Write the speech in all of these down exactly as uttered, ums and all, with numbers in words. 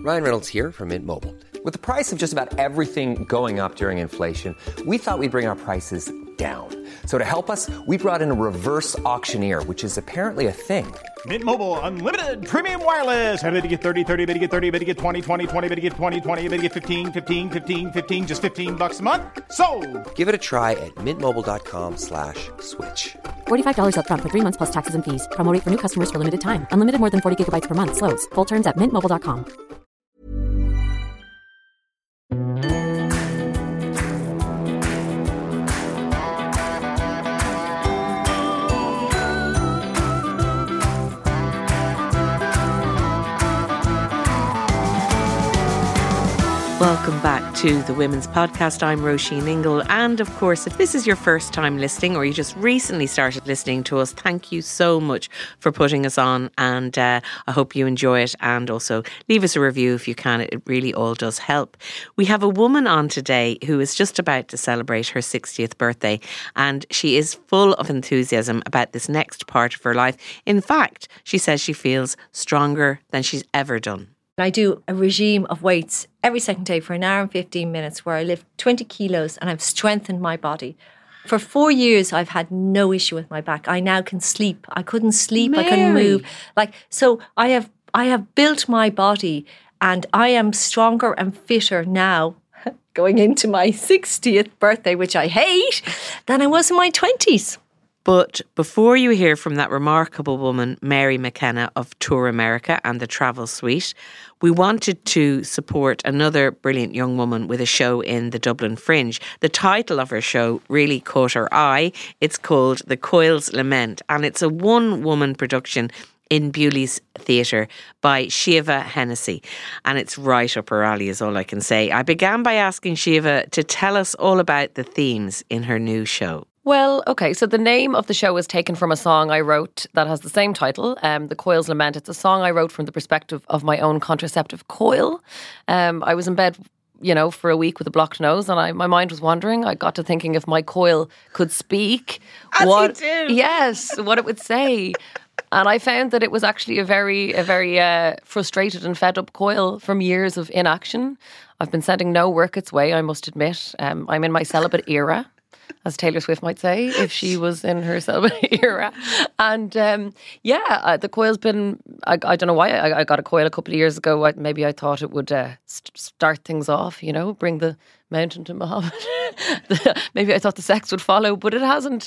Ryan Reynolds here from Mint Mobile. With the price of just about everything going up during inflation, we thought we'd bring our prices down. So to help us, we brought in a reverse auctioneer, which is apparently a thing. Mint Mobile Unlimited Premium Wireless. How to get thirty, thirty, how to get thirty, how to get twenty, twenty, twenty, how to get twenty, twenty, how to get fifteen, fifteen, fifteen, fifteen, just fifteen bucks a month? Sold! Give it a try at mintmobile.com slash switch. forty-five dollars up front for three months plus taxes and fees. Promo rate for new customers for limited time. Unlimited more than forty gigabytes per month. Slows full terms at mint mobile dot com. Welcome back to the Women's Podcast. I'm Roisin Ingle. And of course, if this is your first time listening or you just recently started listening to us, thank you so much for putting us on. And uh, I hope you enjoy it. And also leave us a review if you can. It really all does help. We have a woman on today who is just about to celebrate her sixtieth birthday. And she is full of enthusiasm about this next part of her life. In fact, she says she feels stronger than she's ever done. I do a regime of weights every second day for an hour and fifteen minutes where I lift twenty kilos and I've strengthened my body. For four years, I've had no issue with my back. I now can sleep. I couldn't sleep. Mary. I couldn't move. Like, so I have, I have built my body and I am stronger and fitter now going into my sixtieth birthday, which I hate, than I was in my twenties. But before you hear from that remarkable woman, Mary McKenna of Tour America and the Travel Suite, we wanted to support another brilliant young woman with a show in the Dublin Fringe. The title of her show really caught her eye. It's called The Coil's Lament, and it's a one-woman production in Bewley's Theatre by Shiva Hennessy. And it's right up her alley is all I can say. I began by asking Shiva to tell us all about the themes in her new show. Well, okay, so the name of the show is taken from a song I wrote that has the same title, um, The Coil's Lament. It's a song I wrote from the perspective of my own contraceptive coil. Um, I was in bed, you know, for a week with a blocked nose, and I, my mind was wandering. I got to thinking if my coil could speak, As what, you do. yes, what it would say. And I found that it was actually a very, a very uh, frustrated and fed up coil from years of inaction. I've been sending no work its way, I must admit. Um, I'm in my celibate era, as Taylor Swift might say, if she was in her celibate era. And um, yeah, uh, the coil's been, I, I don't know why, I, I got a coil a couple of years ago. I, maybe I thought it would uh, st- start things off, you know, bring the mountain to Muhammad. Maybe I thought the sex would follow, but it hasn't.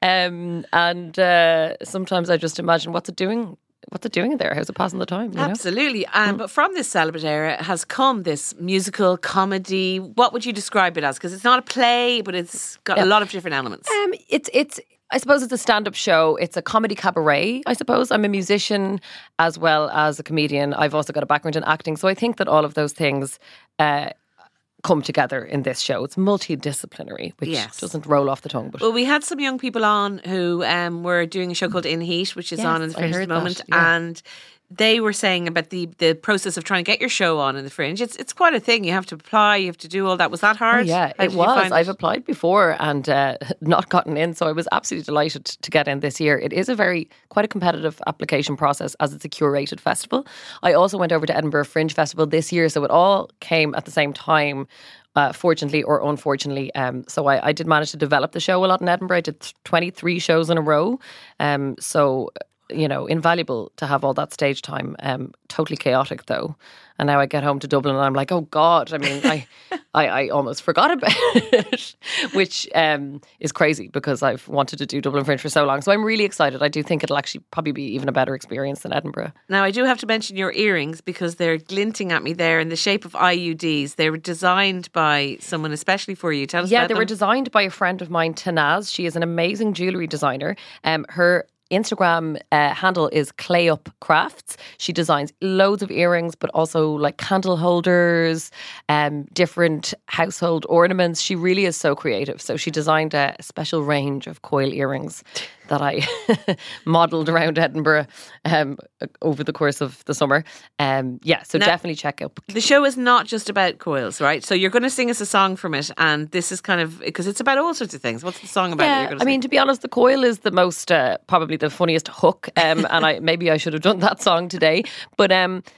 Um, and uh, sometimes I just imagine, what's it doing? What's it doing there? How's it passing the time? You know? Absolutely. Um, mm. But from this celibate era has come this musical comedy. What would you describe it as? Because it's not a play, but it's got yeah. a lot of different elements. Um, it's it's. I suppose it's a stand-up show. It's a comedy cabaret, I suppose. I'm a musician as well as a comedian. I've also got a background in acting. So I think that all of those things uh, come together in this show. It's multidisciplinary, which yes. doesn't roll off the tongue. But well, we had some young people on who um, were doing a show called In Heat, which is yes, on in the Fringe at the moment, that, yeah. and they were saying about the, the process of trying to get your show on in the Fringe. It's it's quite a thing. You have to apply, you have to do all that. Was that hard? Oh, yeah, How it was. I've it? applied before and uh, not gotten in, so I was absolutely delighted to get in this year. It is a very, quite a competitive application process as it's a curated festival. I also went over to Edinburgh Fringe Festival this year, so it all came at the same time. Uh, fortunately or unfortunately. Um, so I, I did manage to develop the show a lot in Edinburgh. I did twenty-three shows in a row. Um, so, you know, invaluable to have all that stage time. Um, totally chaotic though. And now I get home to Dublin and I'm like, oh God, I mean, I, I, I almost forgot about it, which um, is crazy because I've wanted to do Dublin Fringe for so long. So I'm really excited. I do think it'll actually probably be even a better experience than Edinburgh. Now, I do have to mention your earrings because they're glinting at me there in the shape of I U Ds. They were designed by someone especially for you. Tell us yeah, about them. Yeah, they were designed by a friend of mine, Tanaz. She is an amazing jewellery designer. Um, her Instagram uh, handle is Clay Up Crafts. She designs loads of earrings, but also like candle holders, um, different household ornaments. She really is so creative. So she designed a special range of coil earrings that I modelled around Edinburgh um, over the course of the summer. Um, yeah, so now, definitely check out. The show is not just about coils, right? So you're going to sing us a song from it, and this is kind of, because it's about all sorts of things. What's the song about? Yeah, that you're gonna I mean, sing? to be honest, the coil is the most, uh, probably the funniest hook, um, and I maybe I should have done that song today. But um,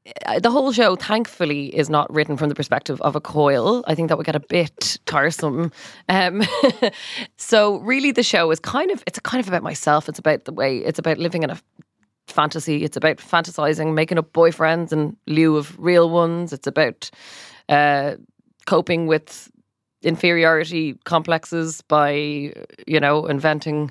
uh, the whole show, thankfully, is not written from the perspective of a coil. I think that would get a bit tiresome. Um, so really the show is kind of, it's kind of about myself. It's about the way, it's about living in a fantasy. It's about fantasizing, making up boyfriends in lieu of real ones. It's about uh, coping with inferiority complexes by, you know, inventing,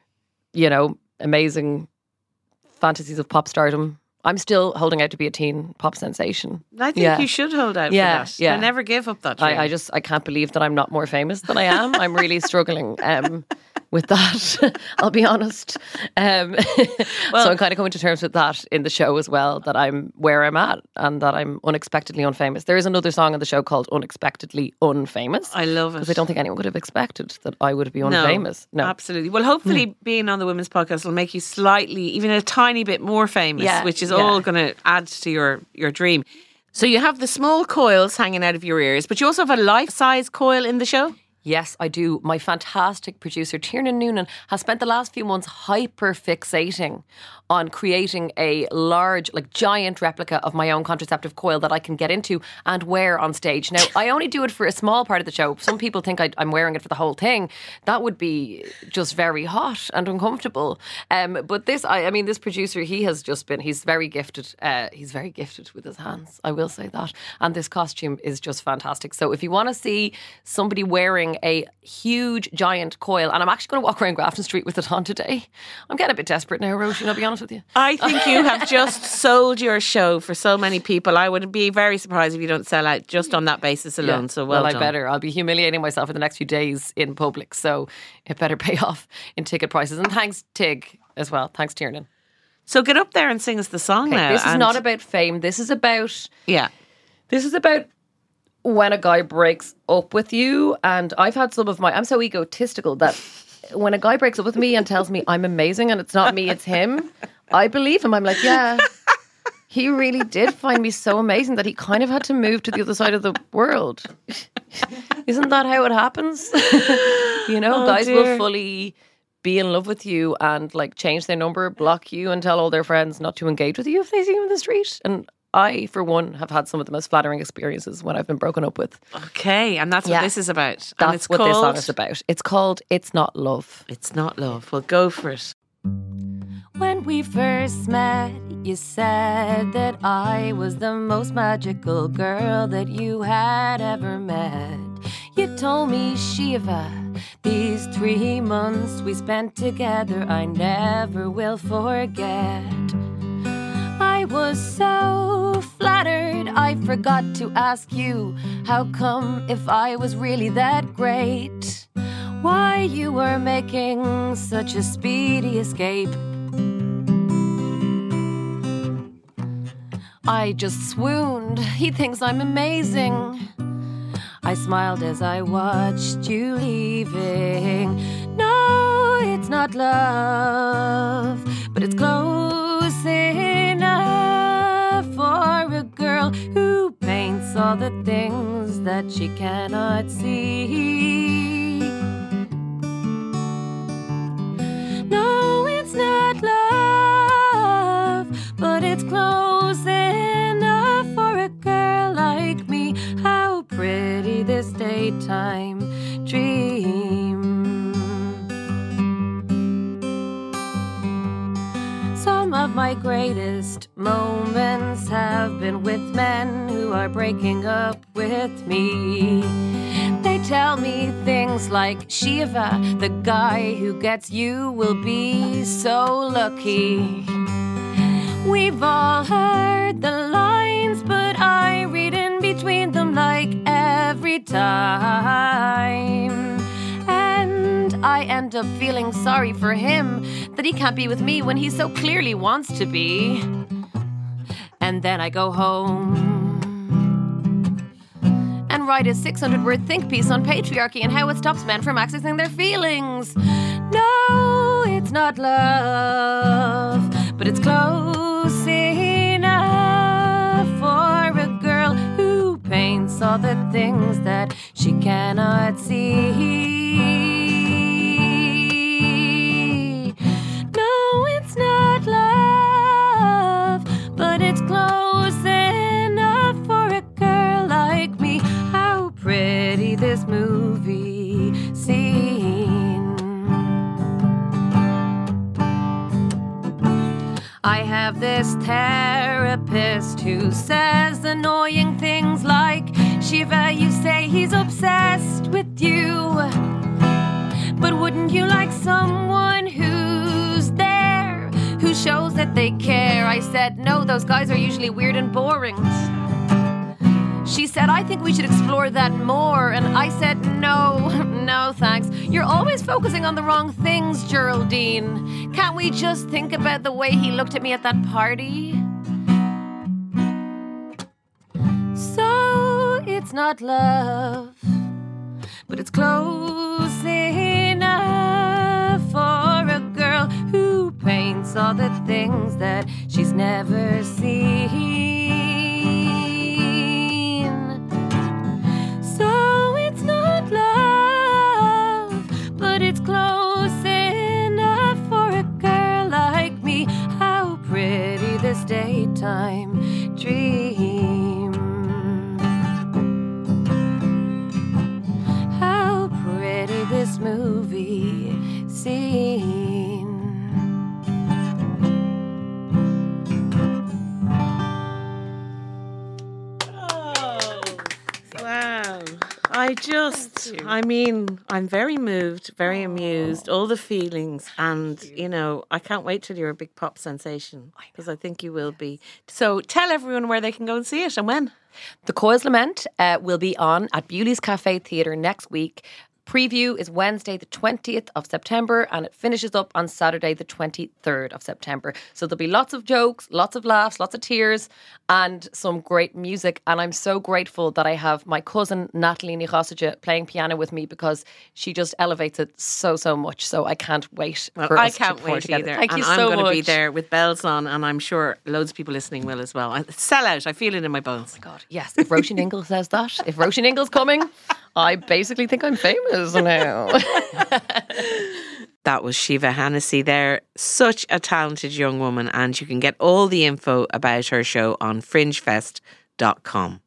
you know, amazing fantasies of pop stardom. I'm still holding out to be a teen pop sensation. I think yeah. you should hold out yeah, for that. Yeah. I never give up that dream. I, I just, I can't believe that I'm not more famous than I am. I'm really struggling um, with that, I'll be honest. Um, well, so I'm kind of coming to terms with that in the show as well, that I'm where I'm at and that I'm unexpectedly unfamous. There is another song in the show called Unexpectedly Unfamous. I love it. Because I don't think anyone would have expected that I would be no, unfamous. No, absolutely. Well, hopefully mm. being on the Women's Podcast will make you slightly, even a tiny bit more famous, yeah, which is yeah. all going to add to your, your dream. So you have the small coils hanging out of your ears, but you also have a life-size coil in the show? Yes, I do. My fantastic producer, Tiernan Noonan, has spent the last few months hyper-fixating on creating a large, like giant replica of my own contraceptive coil that I can get into and wear on stage. Now, I only do it for a small part of the show. Some people think I, I'm wearing it for the whole thing. That would be just very hot and uncomfortable. Um, but this, I, I mean, this producer, he has just been, he's very gifted. Uh, he's very gifted with his hands, I will say that. And this costume is just fantastic. So if you want to see somebody wearing a huge, giant coil, and I'm actually going to walk around Grafton Street with it on today. I'm getting a bit desperate now, Roisin, I'll be honest with you. I think you have just sold your show for so many people. I would be very surprised if you don't sell out just on that basis alone. Yeah. So well, well done. I better. I'll be humiliating myself for the next few days in public, so it better pay off in ticket prices. And thanks, Tig, as well. Thanks, Tiernan. So get up there and sing us the song okay, now. This is not about fame. This is about... Yeah. This is about... when a guy breaks up with you, and I've had some of my, I'm so egotistical that when a guy breaks up with me and tells me I'm amazing and it's not me, it's him, I believe him. I'm like, yeah, he really did find me so amazing that he kind of had to move to the other side of the world. Isn't that how it happens? You know, oh, guys dear. will fully be in love with you and like change their number, block you and tell all their friends not to engage with you if they see you in the street. And I, for one, have had some of the most flattering experiences when I've been broken up with. Okay, and that's yeah. what this is about. That's and it's what called... this song is about. It's called It's Not Love. It's Not Love. Well, go for it. When we first met, you said that I was the most magical girl that you had ever met. You told me, Shiva, these three months we spent together I never will forget. I was so flattered, I forgot to ask you, how come if I was really that great, why you were making such a speedy escape? I just swooned, he thinks I'm amazing. I smiled as I watched you leaving. No, it's not love, but it's close enough for a girl who paints all the things that she cannot see. No, it's not love, but it's close enough for a girl like me. How pretty this daytime dream. Some of my greatest moments have been with men who are breaking up with me. They tell me things like, Shiva, the guy who gets you will be so lucky. We've all heard the lines, but I read in between them like every time. And I end up feeling sorry for him that he can't be with me when he so clearly wants to be. And then I go home and write a six hundred word think piece on patriarchy and how it stops men from accessing their feelings. No, it's not love, but it's close enough for a girl who paints all the things that she cannot see. No, it's not love, but it's close enough who says annoying things like, Shiva, you say he's obsessed with you. But wouldn't you like someone who's there, who shows that they care? I said, no, those guys are usually weird and boring. She said, I think we should explore that more. And I said, no, no thanks. You're always focusing on the wrong things, Geraldine. Can't we just think about the way he looked at me at that party? So it's not love, but it's close enough for a girl who paints all the things that she's never seen. So it's not love, but it's close enough for a girl like me. How pretty this daytime dream. How pretty this movie scene. Wow. I just, I mean, I'm very moved, very amused, all the feelings. And, you know, I can't wait till you're a big pop sensation, because I think you will be. So tell everyone where they can go and see it and when. The Coils Lament uh, will be on at Bewley's Cafe Theatre next week. Preview is Wednesday the twentieth of September and it finishes up on Saturday the twenty-third of September. So there'll be lots of jokes, lots of laughs, lots of tears and some great music. And I'm so grateful that I have my cousin Natalie Nichosage playing piano with me, because she just elevates it so, so much. So I can't wait Well, for I us can't to pour wait together. either. Thank and you I'm so going much. to be there with bells on, and I'm sure loads of people listening will as well. I sell out. I feel it in my bones. God, yes. If Roisin Ingle says that, if Roisin Ingle's coming, I basically think I'm famous now. That was Shiva Hennessy there. Such a talented young woman, and you can get all the info about her show on fringe fest dot com.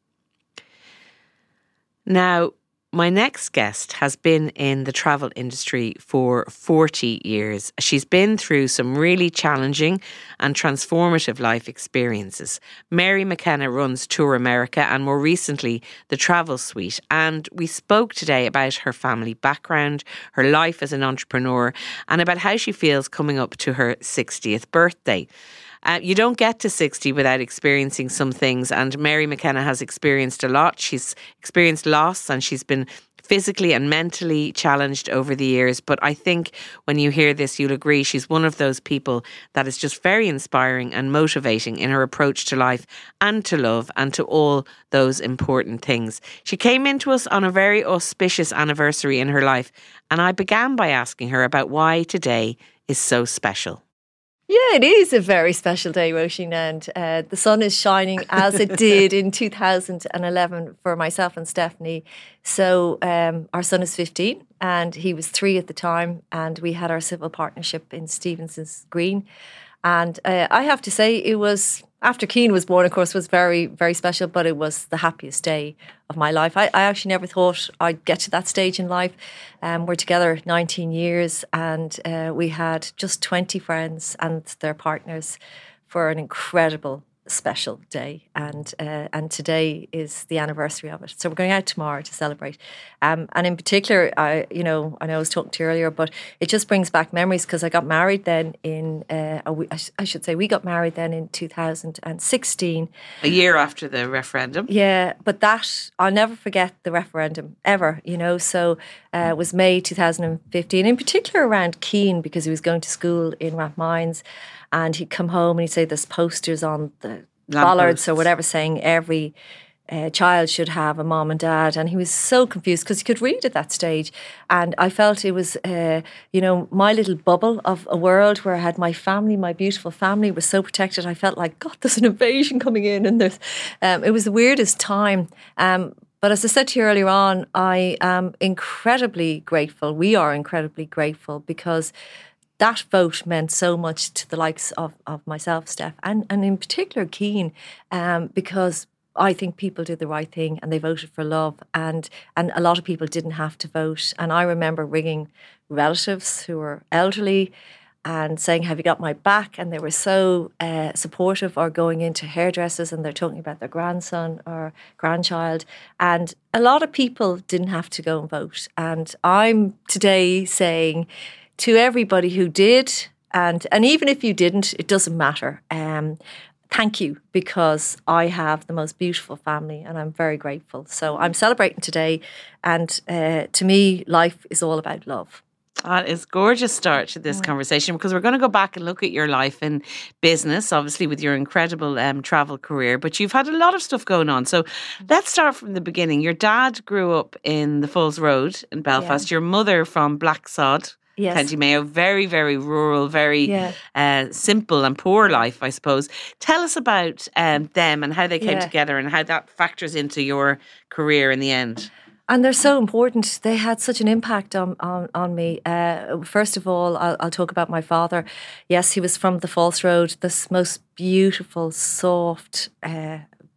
Now, my next guest has been in the travel industry for forty years. She's been through some really challenging and transformative life experiences. Mary McKenna runs Tour America and more recently the Travel Suite. And we spoke today about her family background, her life as an entrepreneur, and about how she feels coming up to her sixtieth birthday. Uh, you don't get to sixty without experiencing some things, and Mary McKenna has experienced a lot. She's experienced loss and she's been physically and mentally challenged over the years. But I think when you hear this, you'll agree she's one of those people that is just very inspiring and motivating in her approach to life and to love and to all those important things. She came into us on a very auspicious anniversary in her life, and I began by asking her about why today is so special. Yeah, it is a very special day, Roisin, and uh, the sun is shining as it did in two thousand eleven for myself and Stephanie. So um, our son is fifteen and he was three at the time, and we had our civil partnership in Stevenson's Green. And uh, I have to say, it was, after Keane was born, of course, was very, very special, but it was the happiest day of my life. I, I actually never thought I'd get to that stage in life. Um, we're together nineteen years, and uh, we had just twenty friends and their partners for an incredible, special day. And uh, and today is the anniversary of it. So we're going out tomorrow to celebrate. Um, and in particular, I you know, I know I was talking to you earlier, but it just brings back memories, because I got married then in, uh, a, I, sh- I should say we got married then in two thousand sixteen. A year after the referendum. Yeah, but that, I'll never forget the referendum, ever, you know. So uh, it was May two thousand fifteen, in particular around Keane, because he was going to school in Rathmines, and he'd come home and he'd say there's posters on the bollards or whatever saying every uh, child should have a mom and dad. And he was so confused because he could read at that stage. And I felt it was, uh, you know, my little bubble of a world where I had my family, my beautiful family was so protected. I felt like, God, there's an invasion coming in. And there's, um, it was the weirdest time. Um, But as I said to you earlier on, I am incredibly grateful. We are incredibly grateful, because that vote meant so much to the likes of, of myself, Steph, and, and in particular Keane, um, because I think people did the right thing and they voted for love, and and a lot of people didn't have to vote. And I remember ringing relatives who were elderly and saying, have you got my back? And they were so uh, supportive, or going into hairdressers and they're talking about their grandson or grandchild. And a lot of people didn't have to go and vote. And I'm today saying to everybody who did, and, and even if you didn't, it doesn't matter. Um, thank you, because I have the most beautiful family and I'm very grateful. So I'm celebrating today. And uh, to me, life is all about love. That is a gorgeous start to this conversation, because we're going to go back and look at your life in business, obviously with your incredible um, travel career, but you've had a lot of stuff going on. So let's start from the beginning. Your dad grew up in the Falls Road in Belfast. Yeah. Your mother from Blacksod, yes. County Mayo. Very, very rural, very yeah. uh, simple and poor life, I suppose. Tell us about um, them and how they came yeah. together and how that factors into your career in the end. And they're so important. They had such an impact on on, on me. Uh, first of all, I'll, I'll talk about my father. Yes, he was from the Falls Road, this most beautiful, soft, uh,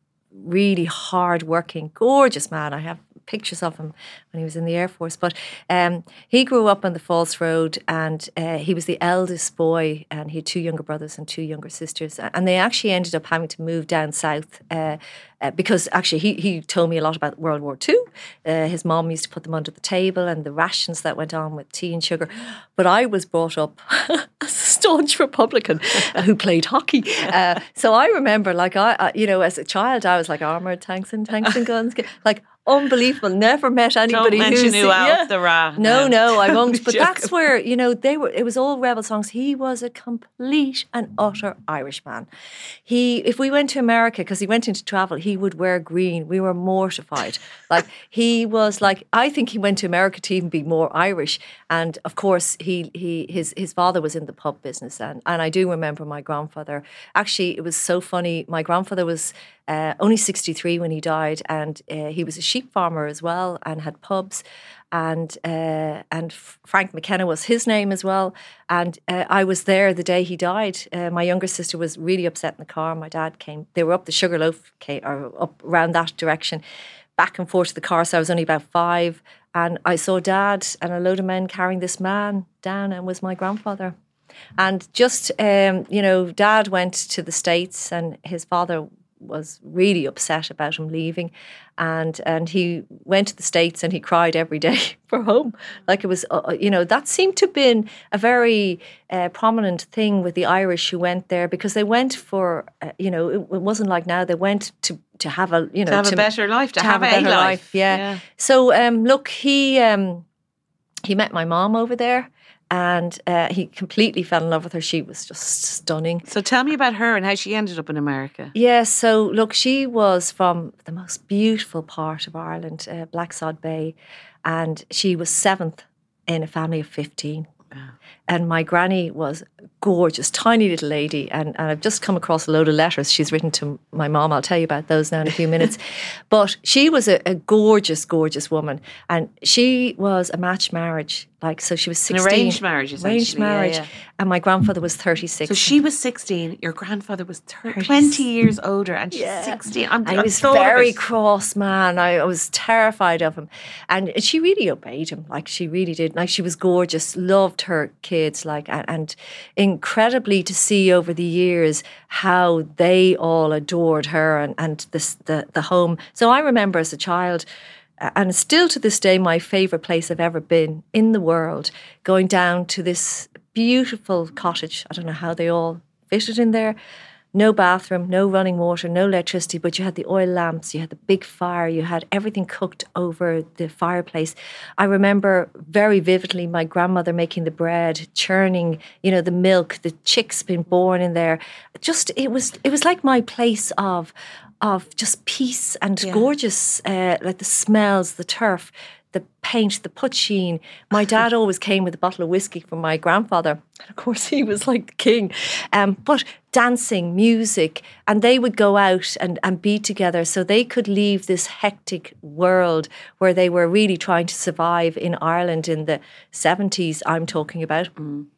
really hard-working, gorgeous man. I have pictures of him when he was in the Air Force. But um, he grew up on the Falls Road, and uh, he was the eldest boy, and he had two younger brothers and two younger sisters. And they actually ended up having to move down south uh, uh, because actually he, he told me a lot about World War Two. Uh, his mom used to put them under the table and the rations that went on with tea and sugar. But I was brought up as a staunch Republican who played hockey. Uh, so I remember, like, I, I, you know, as a child, I was like, armoured tanks and tanks and guns. Like, unbelievable. Never met anybody Don't mention who's who yeah. the Ra. No, no, I won't. But that's where, you know, they were. It was all rebel songs. He was a complete and utter Irishman. He, if we went to America, because he went into travel, he would wear green. We were mortified. Like, he was like, I think he went to America to even be more Irish. And of course, he he his his father was in the pub business, and and I do remember my grandfather. Actually, it was so funny. My grandfather was Uh, only sixty-three when he died, and uh, he was a sheep farmer as well and had pubs, and uh, and Frank McKenna was his name as well. And uh, I was there the day he died. Uh, my younger sister was really upset in the car. My dad came. They were up the Sugarloaf, or up around that direction, back and forth to the car. So I was only about five, and I saw Dad and a load of men carrying this man down, and was my grandfather. And just um, you know, Dad went to the States, and his father was really upset about him leaving, and and he went to the States and he cried every day for home. Like, it was, uh, you know, that seemed to have been a very uh, prominent thing with the Irish who went there, because they went for, uh, you know, it, it wasn't like now. They went to to have a, you know, to have to, a better life, to, to have, have a better life. life. Yeah. yeah. So um, look, he um, he met my mom over there. And uh, he completely fell in love with her. She was just stunning. So tell me about her and how she ended up in America. Yeah, so look, she was from the most beautiful part of Ireland, uh, Blacksod Bay. And she was seventh in a family of fifteen. Wow. And my granny was gorgeous, tiny little lady. And, and I've just come across a load of letters she's written to my mom. I'll tell you about those now in a few minutes. But she was a, a gorgeous, gorgeous woman. And she was a matched marriage. Like, so she was sixteen. An arranged marriage, essentially. Arranged marriage. Yeah, yeah. And my grandfather was thirty-six. So she was sixteen. Your grandfather was thirty, twenty years older, and she's yeah. sixteen. I'm, I was very cross, man. I, I was terrified of him. And she really obeyed him. Like, she really did. Like, she was gorgeous, loved her kids. Like, and, and incredibly to see over the years how they all adored her and, and this, the, the home. So I remember as a child, and still to this day, my favourite place I've ever been in the world, going down to this beautiful cottage. I don't know how they all fitted in there. No bathroom, no running water, no electricity, but you had the oil lamps, you had the big fire, you had everything cooked over the fireplace. I remember very vividly my grandmother making the bread, churning, you know, the milk, the chicks being born in there. Just, it was, it was like my place of, of just peace and yeah. gorgeous, uh, like the smells, the turf, the paint, the poteen. My dad always came with a bottle of whiskey from my grandfather. And of course, he was like the king. Um, but dancing, music, and they would go out and, and be together so they could leave this hectic world where they were really trying to survive in Ireland in the seventies, I'm talking about. Mm.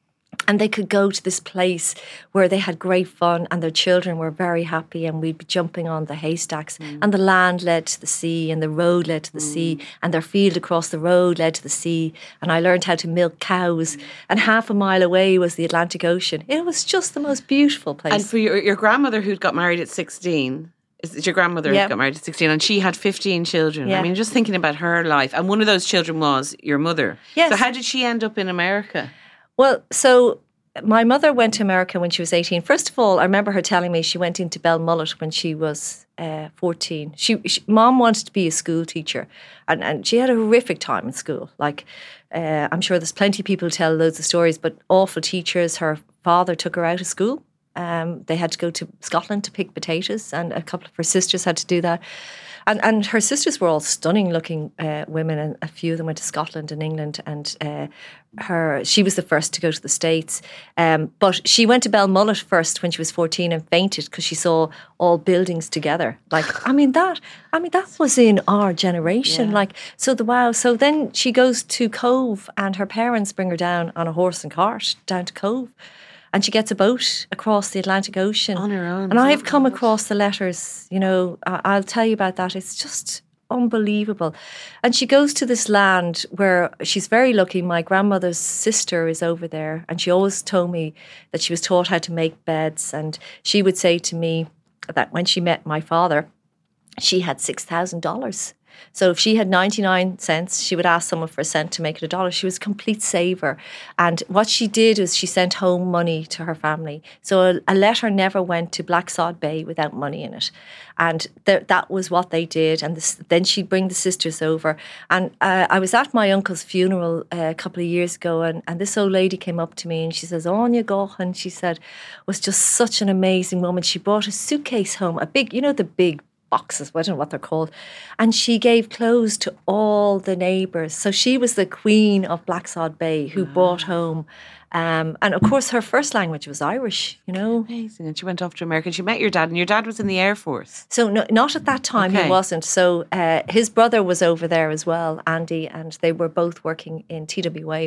And they could go to this place where they had great fun and their children were very happy, and we'd be jumping on the haystacks mm. and the land led to the sea and the road led to the mm. sea and their field across the road led to the sea. And I learned how to milk cows mm. and half a mile away was the Atlantic Ocean. It was just the most beautiful place. And for your, your grandmother who'd got married at sixteen, is it your grandmother yeah. who got married at sixteen and she had fifteen children? Yeah. I mean, just thinking about her life. And one of those children was your mother. Yes. So how did she end up in America? Well, so my mother went to America when she was eighteen. First of all, I remember her telling me she went into Belmullet when she was uh, fourteen. She, she, Mom wanted to be a school teacher, and, and she had a horrific time in school. Like, uh, I'm sure there's plenty of people who tell loads of stories, but awful teachers. Her father took her out of school. Um, they had to go to Scotland to pick potatoes, and a couple of her sisters had to do that. And and her sisters were all stunning looking uh, women, and a few of them went to Scotland and England. And uh, her she was the first to go to the States. Um, but she went to Belmullet first when she was fourteen and fainted because she saw all buildings together. Like, I mean that I mean that was in our generation. Yeah. Like, so the wow. So then she goes to Cove, and her parents bring her down on a horse and cart down to Cove. And she gets a boat across the Atlantic Ocean. On her own. And I've come across the letters, you know, I'll tell you about that. It's just unbelievable. And she goes to this land where she's very lucky. My grandmother's sister is over there. And she always told me that she was taught how to make beds. And she would say to me that when she met my father, she had six thousand dollars. So if she had ninety-nine cents, she would ask someone for a cent to make it a dollar. She was a complete saver. And what she did was she sent home money to her family. So a, a letter never went to Blacksod Bay without money in it. And th- that was what they did. And this, then she'd bring the sisters over. And uh, I was at my uncle's funeral uh, a couple of years ago, and, and this old lady came up to me and she says, Anya Gaughan, she said, was just such an amazing woman. She brought a suitcase home, a big, you know, the big boxes, I don't know what they're called. And she gave clothes to all the neighbours. So she was the queen of Blacksod Bay who wow. brought home. Um, and of course, her first language was Irish, you know. Amazing. And she went off to America and she met your dad, and your dad was in the Air Force. So no, not at that time, okay. He wasn't. So uh, his brother was over there as well, Andy, and they were both working in T W A.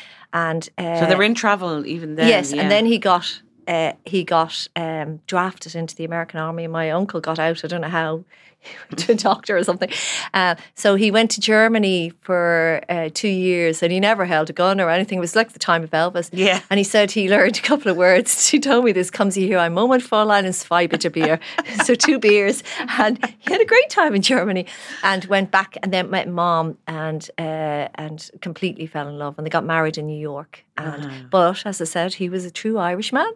And uh, so they were in travel even then. Yes, yeah. and then he got uh, he got um, drafted into the American Army. And my uncle got out. I don't know how. He went to a doctor or something. Uh, so he went to Germany for uh, two years and he never held a gun or anything. It was like the time of Elvis. Yeah. And he said he learned a couple of words. He told me this, comes here, ein Moment Fräulein und zwei bitte Bier. So two beers. And he had a great time in Germany and went back and then met Mom and uh, and completely fell in love. And they got married in New York. And uh-huh. But as I said, he was a true Irishman.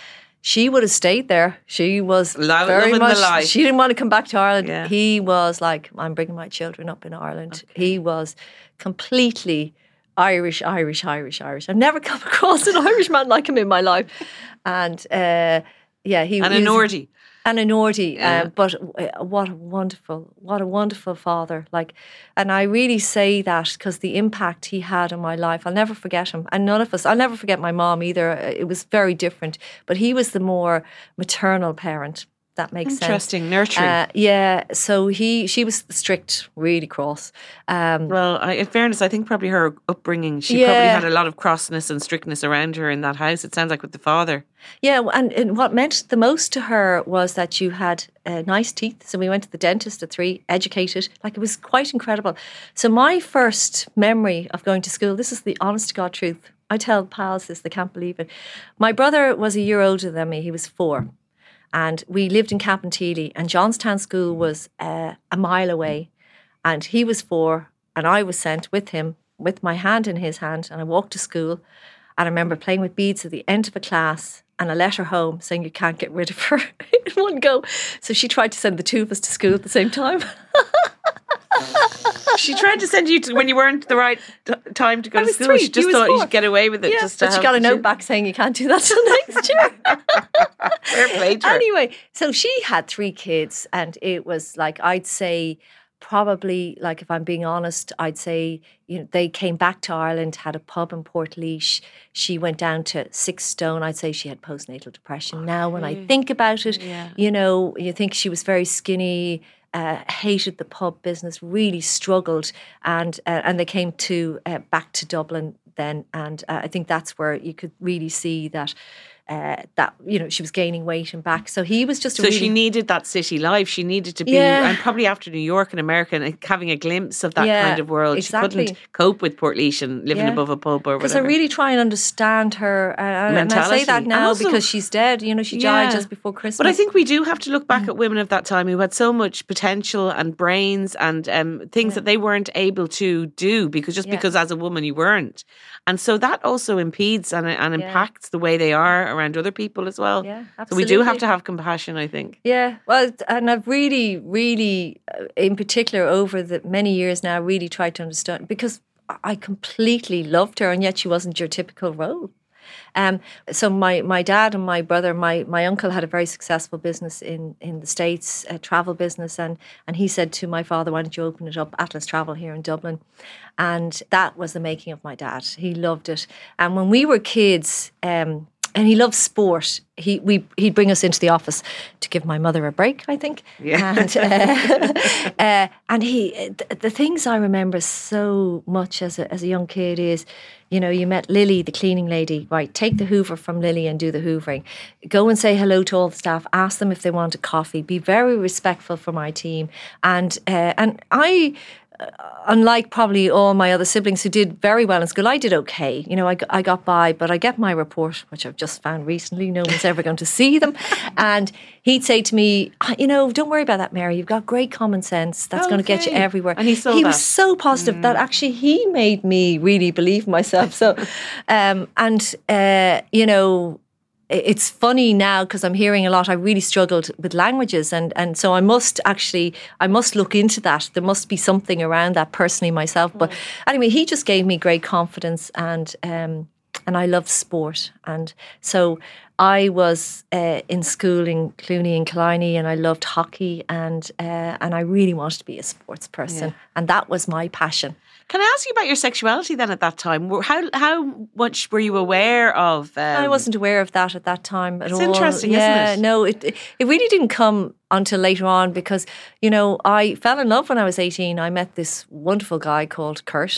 She would have stayed there. She was Lo- very loving much. the life. She didn't want to come back to Ireland. Yeah. He was like, I'm bringing my children up in Ireland. Okay. He was completely Irish, Irish, Irish, Irish. I've never come across an Irishman like him in my life. And uh, yeah, he and he a was, Nordy. And a Nordy, Yeah. uh, but what a wonderful, what a wonderful father! Like, and I really say that because the impact he had on my life, I'll never forget him. And none of us, I'll never forget my mom either. It was very different, but he was the more maternal parent. That makes Interesting, sense. nurturing. Uh, yeah, so he, she was strict, really cross. Um, well, I, in fairness, I think probably her upbringing, she Yeah. probably had a lot of crossness and strictness around her in that house. It sounds like with the father. Yeah, and, and what meant the most to her was that you had uh, nice teeth. So we went to the dentist at three, educated. Like, it was quite incredible. So my first memory of going to school, this is the honest to God truth. I tell pals this, they can't believe it. My brother was a year older than me. He was four. And we lived in Capantili, and Johnstown School was uh, a mile away. And he was four, and I was sent with him, with my hand in his hand, and I walked to school. And I remember playing with beads at the end of a class and a letter home saying you can't get rid of her in one go. So she tried to send the two of us to school at the same time. She tried to send you to when you weren't the right t- time to go I to was school. three, She he just was thought four. you should get away with it. Yeah, just to but she have got a the note two- back saying you can't do that till next year. Fair play to her. Anyway, so she had three kids, and it was like, I'd say probably, like, if I'm being honest, I'd say, you know, they came back to Ireland, had a pub in Portlaoise. She went down to six stone. I'd say she had postnatal depression. Oh, now, when really? I think about it, Yeah. you know, you think she was very skinny. Uh, hated the pub business, really struggled, and uh, and they came to uh, back to Dublin then. And uh, I think that's where you could really see that uh, that you know she was gaining weight and back. So he was just a so really, she needed that city life. She needed to be, Yeah. and probably after New York and America, and having a glimpse of that Yeah, kind of world. exactly. She couldn't cope with Portlaoise and living Yeah. above a pub or because I whatever. really try and understand her, uh, and I Mentality. say that And now also- because she's dead. You know, she died just before Christmas. But I think we do have to look back at women of that time who had so much potential and brains and um, things that they weren't able to do because just Yeah. because as a woman you weren't. And so that also impedes and, and Yeah. impacts the way they are around other people as well. Yeah, So we do have absolutely. to have compassion, I think. Yeah, well, and I've really, really, uh, in particular, over the many years now, really tried to understand because I completely loved her, and yet she wasn't your typical role. Um, so my, my dad and my brother, my, my uncle had a very successful business in, in the States, a travel business, and and he said to my father, "Why don't you open it up, Atlas Travel here in Dublin?" And that was the making of my dad. He loved it, and when we were kids. Um, And he loved sport. He we he'd bring us into the office to give my mother a break, I think. Yeah. And uh, uh, and he the, the things I remember so much as a as a young kid is, you know, you met Lily, the cleaning lady. Right, take the Hoover from Lily and do the hoovering. Go and say hello to all the staff. Ask them if they want a coffee. Be very respectful for my team. And uh, and I. Unlike probably all my other siblings who did very well in school, I did okay. You know, I, I got by, but I get my report, which I've just found recently. No one's ever going to see them. And he'd say to me, you know, don't worry about that, Mary. You've got great common sense. That's going to get you Okay. everywhere. And he saw He that. was so positive that actually he made me really believe myself. So, um, and, uh, you know, it's funny now because I'm hearing a lot. I really struggled with languages, and and so I must actually I must look into that. There must be something around that personally myself. But anyway, he just gave me great confidence, and um, and I love sport, and so I was uh, in school in Clooney and Killiney, and I loved hockey, and uh, and I really wanted to be a sports person, and that was my passion. Can I ask you about your sexuality then at that time? Were- How how much were you aware of? Um, I wasn't aware of that at that time at It's all. interesting, yeah, isn't it? No, it it really didn't come until later on because, you know, I fell in love when I was eighteen. I met this wonderful guy called Kurt.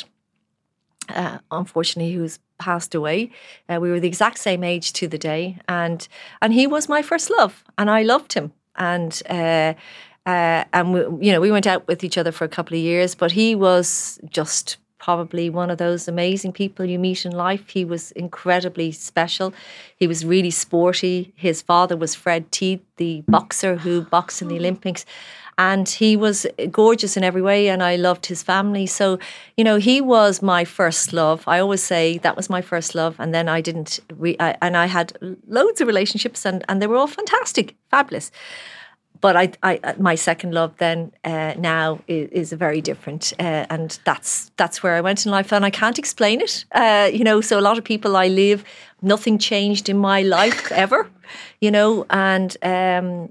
Uh, unfortunately, who's passed away. Uh, we were the exact same age to the day, and and he was my first love, and I loved him. And uh, uh, and we, you know, we went out with each other for a couple of years, but he was just probably one of those amazing people you meet in life. He was incredibly special. He was really sporty. His father was Fred Teed, the boxer who boxed in the Olympics. And he was gorgeous in every way, and I loved his family. So, you know, he was my first love. I always say that was my first love. And then I didn't, re- I, and I had loads of relationships, and, and they were all fantastic, fabulous. But I, I, my second love then uh, now is, is a very different, uh, and that's that's where I went in life, and I can't explain it. Uh, you know, so a lot of people I live, nothing changed in my life ever, you know, and um,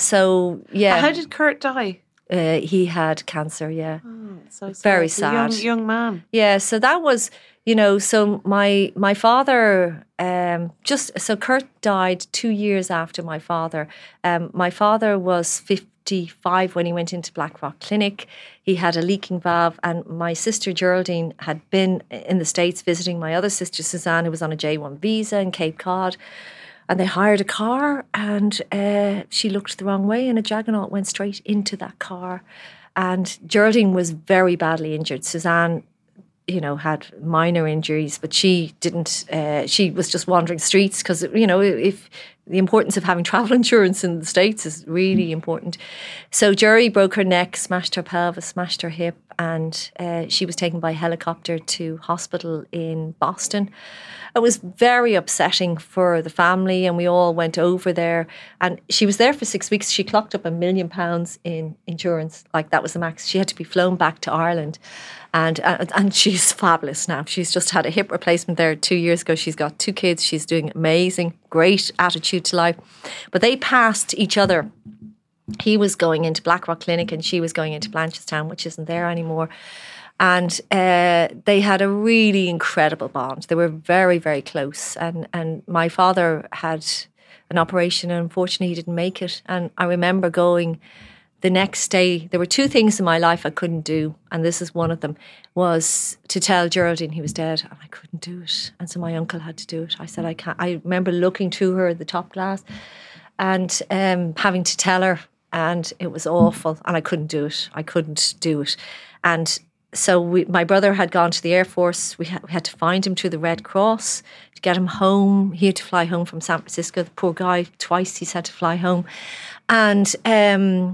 so yeah. How did Kurt die? Uh, he had cancer? Yeah, So Very He's a young, sad. young man. yeah. So that was, you know, so my my father um, just so Kurt died two years after my father. Um, my father was fifty-five when he went into Blackrock Clinic. He had a leaking valve, and my sister Geraldine had been in the States visiting my other sister Suzanne, who was on a J one visa in Cape Cod. And they hired a car, and uh, she looked the wrong way, and a Juggernaut went straight into that car. And Geraldine was very badly injured. Suzanne, you know, had minor injuries, but she didn't. Uh, she was just wandering streets because, you know, if the importance of having travel insurance in the States is really important. So Jerry broke her neck, smashed her pelvis, smashed her hip, and uh, she was taken by helicopter to hospital in Boston. It was very upsetting for the family, and we all went over there. And she was there for six weeks. She clocked up a million pounds in insurance. Like, that was the max. She had to be flown back to Ireland. And, and and she's fabulous now. She's just had a hip replacement there two years ago. She's got two kids. She's doing amazing, great attitude to life. But they passed each other. He was going into Blackrock Clinic, and she was going into Blanchestown, which isn't there anymore. And uh, they had a really incredible bond. They were very, very close. And and my father had an operation, and unfortunately he didn't make it. And I remember going the next day, there were two things in my life I couldn't do, and this is one of them, was to tell Geraldine he was dead, and I couldn't do it. And so my uncle had to do it. I said, I can't. I remember looking through her at the top glass and um, having to tell her, and it was awful, and I couldn't do it. I couldn't do it. And so we, my brother had gone to the Air Force. We had, we had to find him through the Red Cross to get him home. He had to fly home from San Francisco. The poor guy, twice he's had to fly home. And um,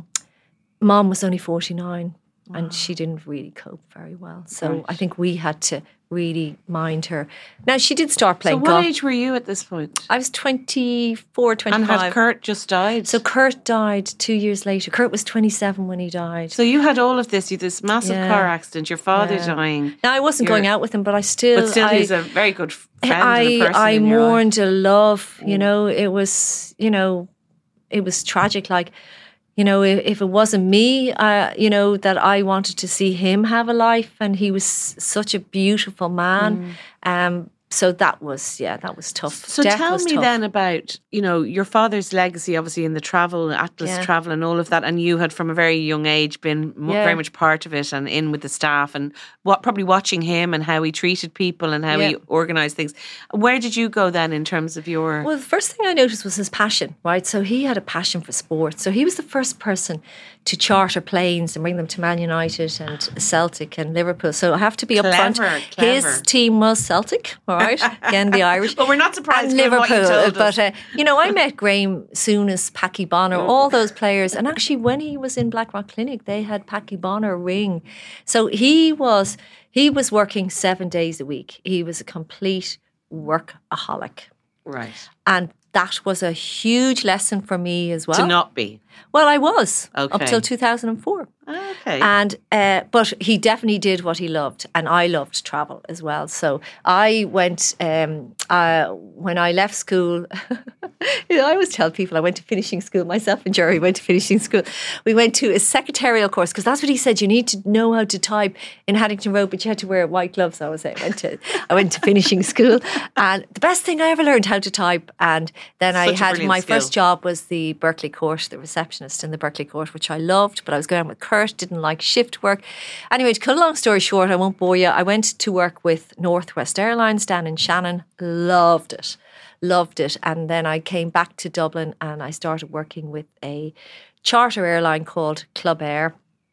Mom was only forty-nine, wow. and she didn't really cope very well. So right. I think we had to really mind her. Now, she did start playing golf. So what age were you at this point? I was twenty-four, twenty-five. And had Kurt just died? So Kurt died two years later. Kurt was twenty-seven when he died. So you had all of this. You had this massive yeah. car accident, your father yeah. dying. Now, I wasn't You're, going out with him, but I still... But still, I, he's a very good friend I, and a person I in your mourned life. a love, you know, it was, you know, it was tragic. Like, you know, if, if it wasn't me, uh, you know, that I wanted to see him have a life, and he was such a beautiful man. Mm. Um, so that was, yeah, that was tough. So Death tell was me tough. then about, you know, your father's legacy, obviously in the travel, Atlas Yeah. travel and all of that. And you had from a very young age been mo- Yeah. very much part of it and in with the staff and what probably watching him and how he treated people and how Yeah. he organised things. Where did you go then in terms of your... Well, the first thing I noticed was his passion, right? So he had a passion for sport. So he was the first person to charter planes and bring them to Man United and Celtic and Liverpool. So I have to be upfront. Clever, His clever. team was Celtic, all right? Again, the Irish. But we're not surprised And given what you Liverpool. told us. But, uh, you know, I met Graham Souness, Packy Bonner, all those players. And actually, when he was in Blackrock Clinic, they had Packy Bonner ring. So he was, he was working seven days a week. He was a complete workaholic. Right. And that was a huge lesson for me as well. To not be. Well, I was up Okay. till two thousand four. Okay. And uh, but he definitely did what he loved, and I loved travel as well. So I went um, uh, when I left school. You know, I always tell people I went to finishing school. Myself and Jerry went to finishing school. We went to a secretarial course because that's what he said. You need to know how to type in Haddington Road, but you had to wear white gloves. I was I went to I went to finishing school, and the best thing I ever learned how to type. And then Such a I had brilliant my skill. first job was the Berkeley Court, the receptionist in the Berkeley Court, which I loved. But I was going with Kurt, didn't like shift work. Anyway, to cut a long story short, I won't bore you. I went to work with Northwest Airlines down in Shannon. Loved it. Loved it. And then I came back to Dublin and I started working with a charter airline called Club Air.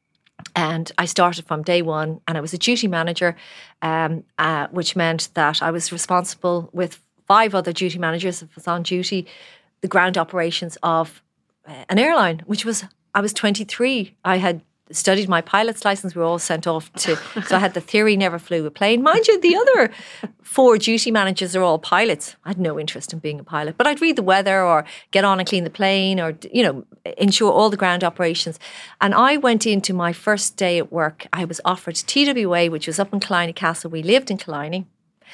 And I started from day one and I was a duty manager, um, uh, which meant that I was responsible with five other duty managers if I was on duty, the ground operations of uh, an airline, which was, I was twenty-three. I had studied my pilot's license. We were all sent off to, so I had the theory, never flew a plane. Mind you, the other four duty managers are all pilots. I had no interest in being a pilot, but I'd read the weather or get on and clean the plane or, you know, ensure all the ground operations. And I went into my first day at work. I was offered T W A, which was up in Killiney Castle. We lived in Killiney.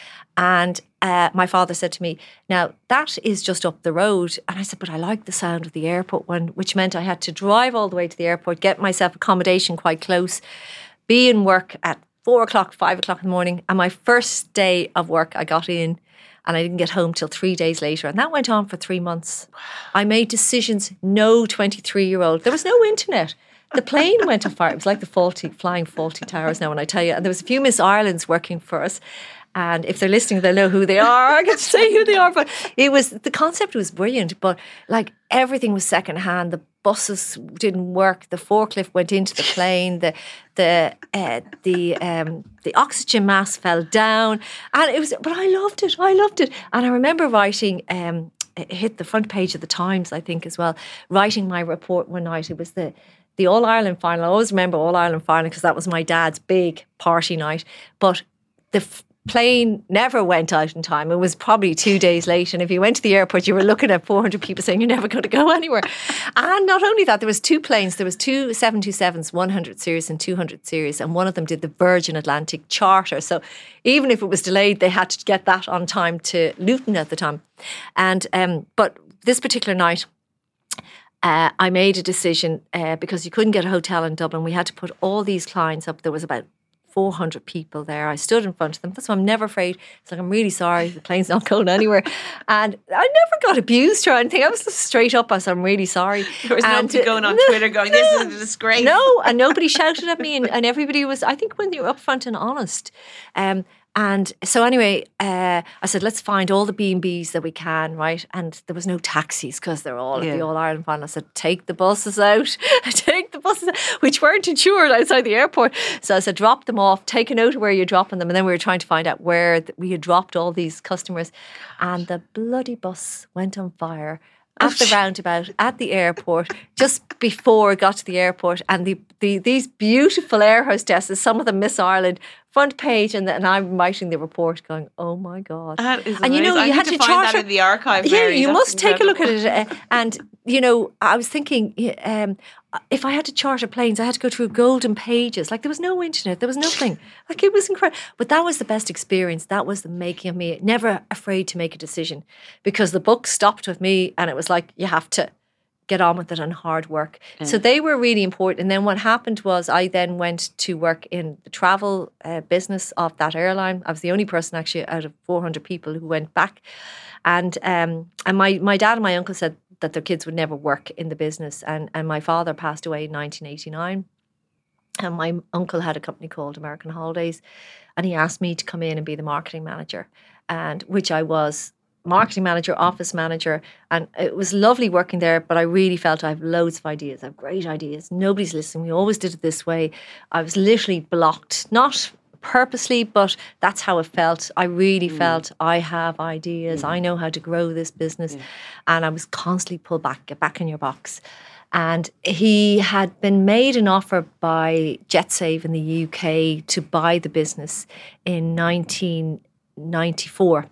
And uh, my father said to me, now that is just up the road. And I said, but I like the sound of the airport one, which meant I had to drive all the way to the airport, get myself accommodation quite close, be in work at four o'clock, five o'clock in the morning. And my first day of work, I got in and I didn't get home till three days later. And that went on for three months. I made decisions no twenty-three-year-old. There was no internet. The plane went on fire. It was like the faulty, flying faulty towers now when I tell you. And there was a few Miss Irelands working for us. And if they're listening, they'll know who they are. I can say who they are. But it was, the concept was brilliant. But like everything was secondhand. The buses didn't work. The forklift went into the plane. The the uh, the um, the oxygen mask fell down. And it was, but I loved it. I loved it. And I remember writing, um, it hit the front page of the Times, I think, as well, writing my report one night. It was the the All Ireland final. I always remember All Ireland final because that was my dad's big party night. But the f- plane never went out in time. It was probably two days late. And if you went to the airport, you were looking at four hundred people saying you're never going to go anywhere. And not only that, there was two planes. There was two seven twenty-sevens, one hundred series and two hundred series. And one of them did the Virgin Atlantic charter. So even if it was delayed, they had to get that on time to Luton at the time. And um, but this particular night, uh, I made a decision uh, because you couldn't get a hotel in Dublin. We had to put all these clients up. There was about four hundred people there. I stood in front of them. That's why I'm never afraid. It's like, I'm really sorry, the plane's not going anywhere. And I never got abused or anything. I was just straight up. I said, I'm really sorry. There was and, nobody going on no, Twitter going, this is a disgrace. No, and nobody shouted at me, and, and everybody was, I think when you're upfront and honest. Um, And so anyway, uh, I said, let's find all the B and Bs that we can, right? And there was no taxis because they're all Yeah. at the All-Ireland final. I said, take the buses out. Take the buses out, which weren't insured outside the airport. So I said, drop them off. Take a note of where you're dropping them. And then we were trying to find out where th- we had dropped all these customers. And the bloody bus went on fire at the roundabout at the airport just before it got to the airport, and the, the these beautiful air hostesses, some of them Miss Ireland, front page, and, the, and I'm writing the report going, oh my God. That is and you know, amazing. you I had need to, to find charter that in the archive, Yeah, Mary. you That's must take a look at incredible. it. Uh, and you know, I was thinking, um, if I had to charter planes, I had to go through golden pages. Like, there was no internet, there was nothing. Like, it was incredible. But that was the best experience. That was the making of me. Never afraid to make a decision, because the book stopped with me, and it was like, you have to get on with it and hard work. Mm. So they were really important. And then what happened was, I then went to work in the travel uh, business of that airline. I was the only person actually out of four hundred people who went back. And um, and my, my dad and my uncle said that their kids would never work in the business. And, and my father passed away in nineteen eighty-nine. And my uncle had a company called American Holidays. And he asked me to come in and be the marketing manager, and which I was. Marketing manager, office manager, and it was lovely working there, but I really felt I have loads of ideas. I have great ideas. Nobody's listening. We always did it this way. I was literally blocked, not purposely, but that's how it felt. I really mm. felt I have ideas. Mm. I know how to grow this business. Mm. And I was constantly pulled back, get back in your box. And he had been made an offer by JetSave in the U K to buy the business in nineteen ninety-four.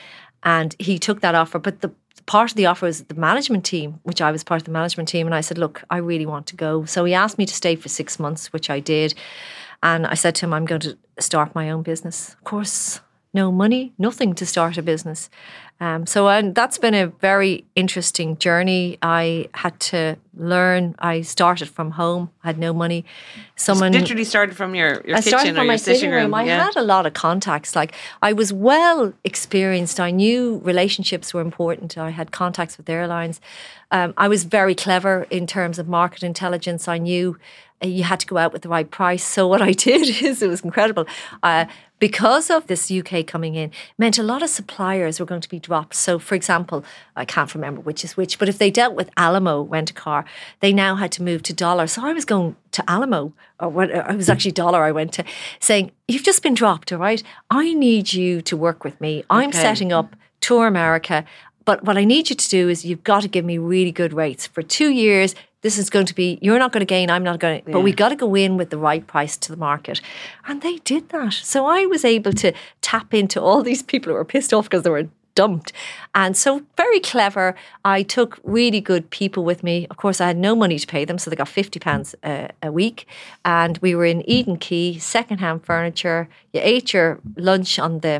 And he took that offer, but the part of the offer was the management team, which I was part of the management team. And I said, look, I really want to go. So he asked me to stay for six months, which I did. And I said to him, I'm going to start my own business. Of course, no money, nothing to start a business. Um, so I, that's been a very interesting journey. I had to learn. I started from home. I had no money. Someone you literally started from your, your I kitchen started or from your my sitting room. room. I yeah. had a lot of contacts. Like, I was well experienced. I knew relationships were important. I had contacts with airlines. Um, I was very clever in terms of market intelligence. I knew uh, you had to go out with the right price. So what I did is, it was incredible. Uh, because of this U K coming in, meant a lot of suppliers were going to be dropped. So, for example, I can't remember which is which, but if they dealt with Alamo Rent a Car, they now had to move to dollar. So I was going to Alamo, or what, it was actually dollar I went to, saying, you've just been dropped, all right? I need you to work with me. I'm Okay. setting up Tour America. But what I need you to do is, you've got to give me really good rates. For two years, this is going to be, you're not going to gain, I'm not going to, Yeah. but we got to go in with the right price to the market. And they did that. So I was able to tap into all these people who were pissed off because they were dumped. And so, very clever. I took really good people with me. Of course, I had no money to pay them, so they got fifty pounds a, a week. And we were in Eden Quay, secondhand furniture. You ate your lunch on the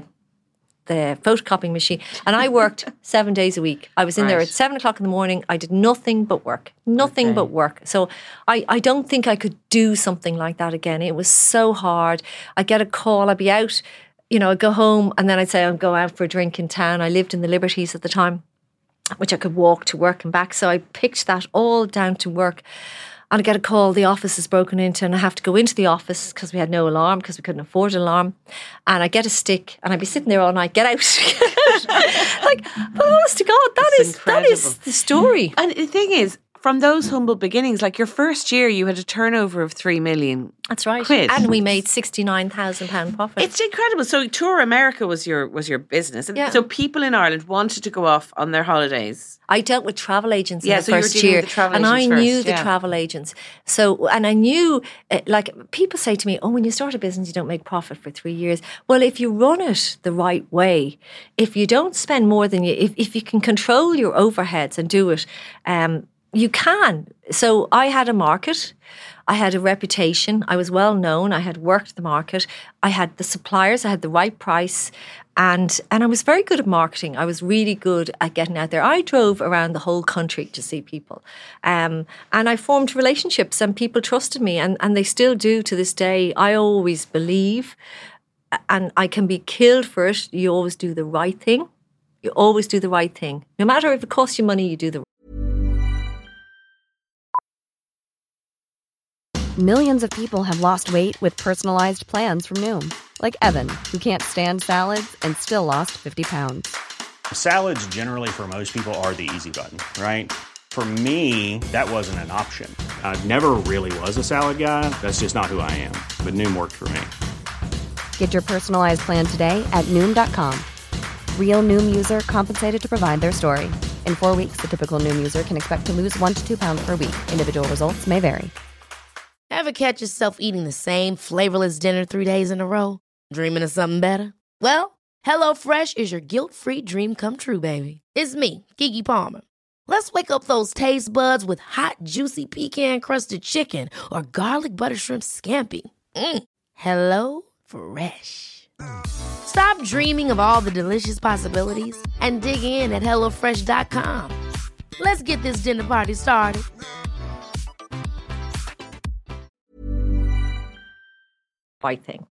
the photocopying machine, and I worked seven days a week. I was in there Right. at seven o'clock in the morning. I did nothing but work, nothing Okay. but work. So I, I don't think I could do something like that again. It was so hard. I'd get a call, I'd be out, you know, I'd go home, and then I'd say I'd go out for a drink in town. I lived in the Liberties at the time, which I could walk to work and back. So I picked that all down to work. And I get a call, the office is broken into, and I have to go into the office because we had no alarm, because we couldn't afford an alarm. And I get a stick, and I'd be sitting there all night, get out, get out. Like, but honest to God, that It's is that is incredible. the story. And the thing is, from those humble beginnings, like your first year, you had a turnover of three million. That's right. Quid. And we made sixty-nine thousand pounds profit. It's incredible. So Tour America was your was your business, and Yeah. so people in Ireland wanted to go off on their holidays. I dealt with travel agents in Yeah, the so you were first dealing year, with the travel and I agents knew first, the yeah. travel agents. So, and I knew, uh, like, people say to me, "Oh, when you start a business, you don't make profit for three years." Well, if you run it the right way, if you don't spend more than you, if if you can control your overheads and do it, um, you can. So I had a market. I had a reputation. I was well known. I had worked the market. I had the suppliers. I had the right price. And and I was very good at marketing. I was really good at getting out there. I drove around the whole country to see people. Um, and I formed relationships and people trusted me. And, and they still do to this day. I always believe, and I can be killed for it, you always do the right thing. You always do the right thing. No matter if it costs you money, you do the right thing. Millions of people have lost weight with personalized plans from Noom. Like Evan, who can't stand salads and still lost fifty pounds. Salads generally for most people are the easy button, right? For me, that wasn't an option. I never really was a salad guy. That's just not who I am. But Noom worked for me. Get your personalized plan today at Noom dot com. Real Noom user compensated to provide their story. In four weeks, the typical Noom user can expect to lose one to two pounds per week. Individual results may vary. Ever catch yourself eating the same flavorless dinner three days in a row? Dreaming of something better? Well, HelloFresh is your guilt-free dream come true, baby. It's me, Keke Palmer. Let's wake up those taste buds with hot, juicy pecan-crusted chicken or garlic butter shrimp scampi. Mm. Hello Fresh. Stop dreaming of all the delicious possibilities and dig in at hello fresh dot com. Let's get this dinner party started. Right thing.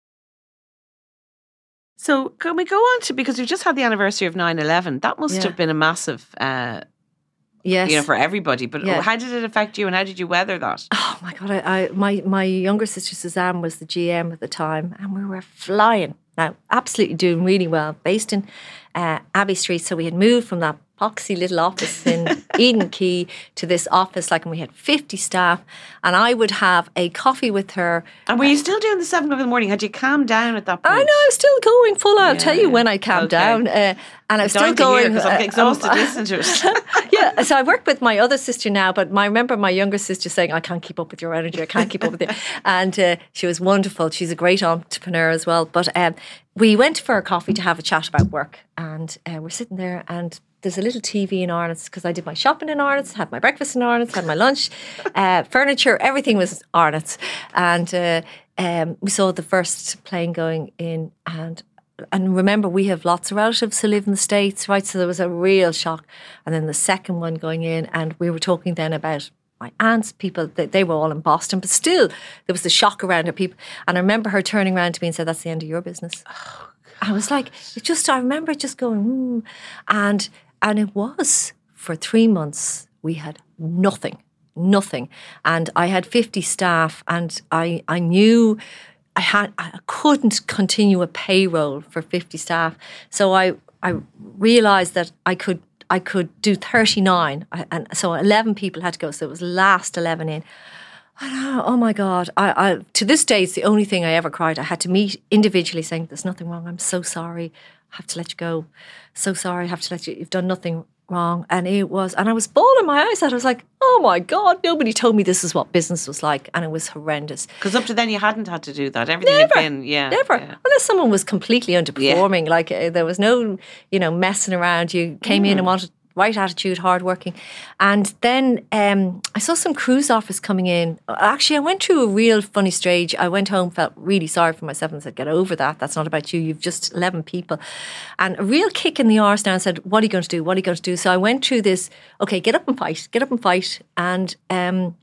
So can we go on to, because we've just had the anniversary of nine eleven. That must Yeah. have been a massive, uh, Yes. you know, for everybody. But Yeah. how did it affect you and how did you weather that? Oh my God, I, I my my younger sister Suzanne was the G M at the time, and we were flying. Now, absolutely doing really well, based in uh, Abbey Street. So we had moved from that poxy little office in Eden Quay to this office, like, and we had fifty staff, and I would have a coffee with her. And were you still doing the seven o'clock in the morning? Had you calmed down at that point? I know, I was still going full out. I'll Yeah, tell you yeah. when I calmed Okay. down. Uh, and I was still Dying to hear, going. 'cause I'm uh, exhausted um, listening to it. Yeah, so I work with my other sister now, but my, I remember my younger sister saying, I can't keep up with your energy, I can't keep up with you. And uh, she was wonderful. She's a great entrepreneur as well. But um, we went for a coffee to have a chat about work. And uh, we're sitting there, and there's a little T V in Arnott's, because I did my shopping in Arnott's, had my breakfast in Arnott's, had my lunch, uh, furniture, everything was Arnott's. And uh, um, we saw the first plane going in, and And remember, we have lots of relatives who live in the States, right? So there was a real shock. And then the second one going in, and we were talking then about my aunt's people, they, they were all in Boston, but still there was the shock around her people. And I remember her turning around to me and said, that's the end of your business. Oh, I was like, it just, I remember just going, hmm. And, and it was, for three months, we had nothing, nothing. And I had fifty staff, and I, I knew I had I couldn't continue a payroll for fifty staff, so I I realised that I could I could do thirty-nine, and so eleven people had to go. So it was last eleven in. And, oh my God! I, I to this day it's the only thing I ever cried. I had to meet individually, saying there's nothing wrong. I'm so sorry. I have to let you go. So sorry. I have to let you. You've done nothing wrong. And it was, and I was bawling my eyes out. I was like, oh my God, nobody told me this is what business was like. And it was horrendous. Because up to then you hadn't had to do that. Everything Never, had been, yeah. Never. yeah. Unless someone was completely underperforming. Like uh, there was no, you know, messing around. You came mm. in and wanted right attitude, hardworking. And then um, I saw some cruise offers coming in. Actually, I went through a real funny stage. I went home, felt really sorry for myself and said, get over that. That's not about you. You've just eleven people. And a real kick in the arse now and said, what are you going to do? What are you going to do? So I went through this, okay, get up and fight, get up and fight. And um,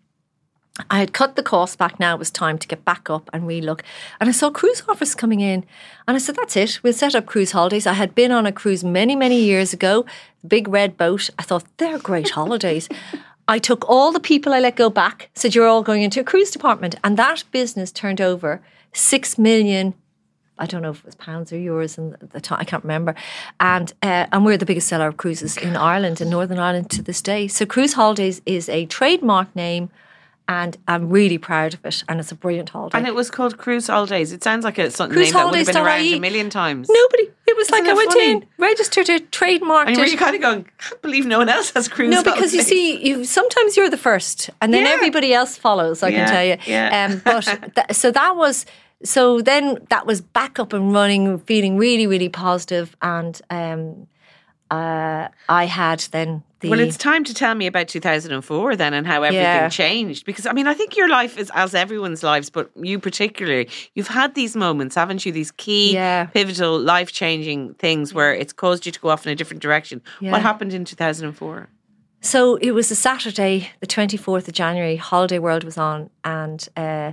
I had cut the cost back. Now it was time to get back up and relook. And I saw cruise offers coming in. And I said, that's it. We'll set up cruise holidays. I had been on a cruise many, many years ago. Big red boat. I thought, they're great holidays. I took all the people I let go back, said, you're all going into a cruise department. And that business turned over six million, I don't know if it was pounds or euros at the time, I can't remember. And uh, and we're the biggest seller of cruises in Ireland, in Northern Ireland to this day. So Cruise Holidays is a trademark name. And I'm really proud of it, and it's a brilliant holiday. And it was called Cruise Holidays. It sounds like a something Cruise name that would have been around Holidays. a million times. Nobody. It was Isn't like I it went funny? in, registered it, trademarked And it. were you kind of going, I can't believe no one else has Cruise No, because you Holidays. see, you sometimes you're the first, and then Yeah. everybody else follows. I Yeah, can tell you. yeah. Um, but th- so that was. So then that was back up and running, feeling really, really positive, and um, uh, I had then the... Well, it's time to tell me about two thousand four then and how everything Yeah. changed. Because, I mean, I think your life is, as everyone's lives, but you particularly, you've had these moments, haven't you? These key, Yeah. pivotal, life-changing things where it's caused you to go off in a different direction. Yeah. What happened in two thousand four? So it was a Saturday, the twenty-fourth of January, Holiday World was on, and uh,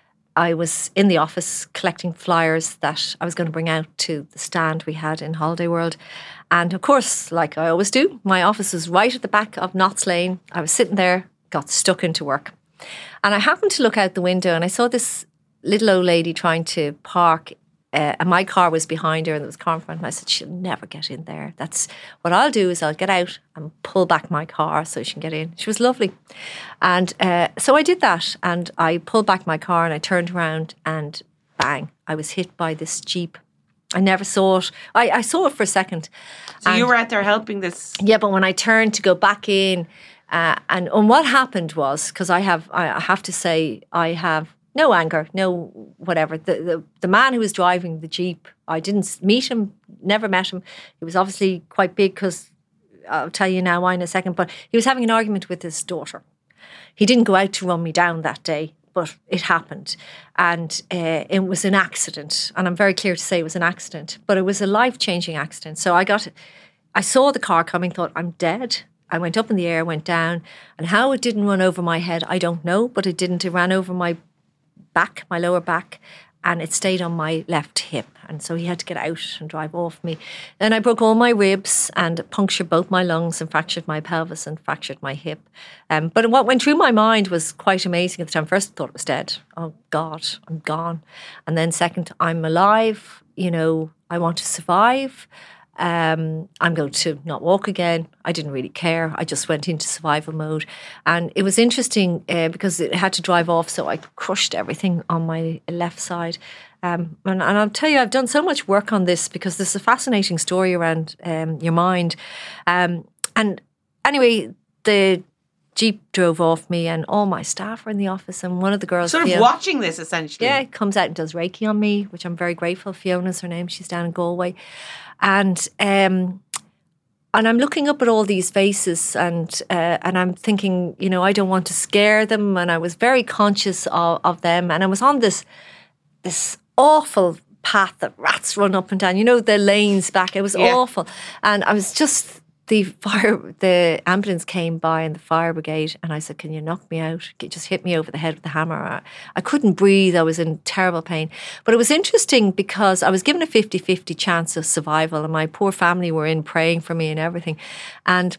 I was in the office collecting flyers that I was going to bring out to the stand we had in Holiday World. And of course, like I always do, my office was right at the back of Knott's Lane. I was sitting there, got stuck into work. And I happened to look out the window and I saw this little old lady trying to park, uh, and my car was behind her and there was a car in front. And I said, she'll never get in there. That's what I'll do is I'll get out and pull back my car so she can get in. She was lovely. And uh, so I did that, and I pulled back my car and I turned around and bang, I was hit by this Jeep. I never saw it. I, I saw it for a second. So And- you were out there helping this... yeah, but when I turned to go back in, uh, and, and what happened was, because I have, I I have to say, I have no anger, no whatever. The, the the man who was driving the Jeep, I didn't meet him, never met him. He was obviously quite big, because I'll tell you now why in a second, but he was having an argument with his daughter. He didn't go out to run me down that day, but it happened. And uh, it was an accident. And I'm very clear to say it was an accident, but it was a life-changing accident. So I got, I saw the car coming, thought, I'm dead. I went up in the air, went down. And how it didn't run over my head, I don't know, but it didn't. It ran over my back, my lower back, and it stayed on my left hip. And so he had to get out and drive off me. Then I broke all my ribs and punctured both my lungs and fractured my pelvis and fractured my hip. Um, but what went through my mind was quite amazing at the time. First, I thought it was dead. Oh, God, I'm gone. And then second, I'm alive. You know, I want to survive. Um, I'm going to not walk again. I didn't really care. I just went into survival mode. And it was interesting uh, because it had to drive off, so I crushed everything on my left side. Um, and, and I'll tell you, I've done so much work on this because there's a fascinating story around um, your mind. Um, and anyway, the Jeep drove off me and all my staff were in the office, and one of the girls... Sort of Fiona, watching this, essentially. yeah, comes out and does Reiki on me, which I'm very grateful. Fiona's her name. She's down in Galway. And um, and I'm looking up at all these faces, and uh, and I'm thinking, you know, I don't want to scare them. And I was very conscious of, of them. And I was on this this awful path that rats run up and down. You know, the lanes back. It was Yeah. awful. And I was just... The fire, the ambulance came by and the fire brigade, and I said, "Can you knock me out? Just hit me over the head with the hammer." I, I couldn't breathe. I was in terrible pain. But it was interesting because I was given a fifty-fifty chance of survival, and my poor family were in praying for me and everything. And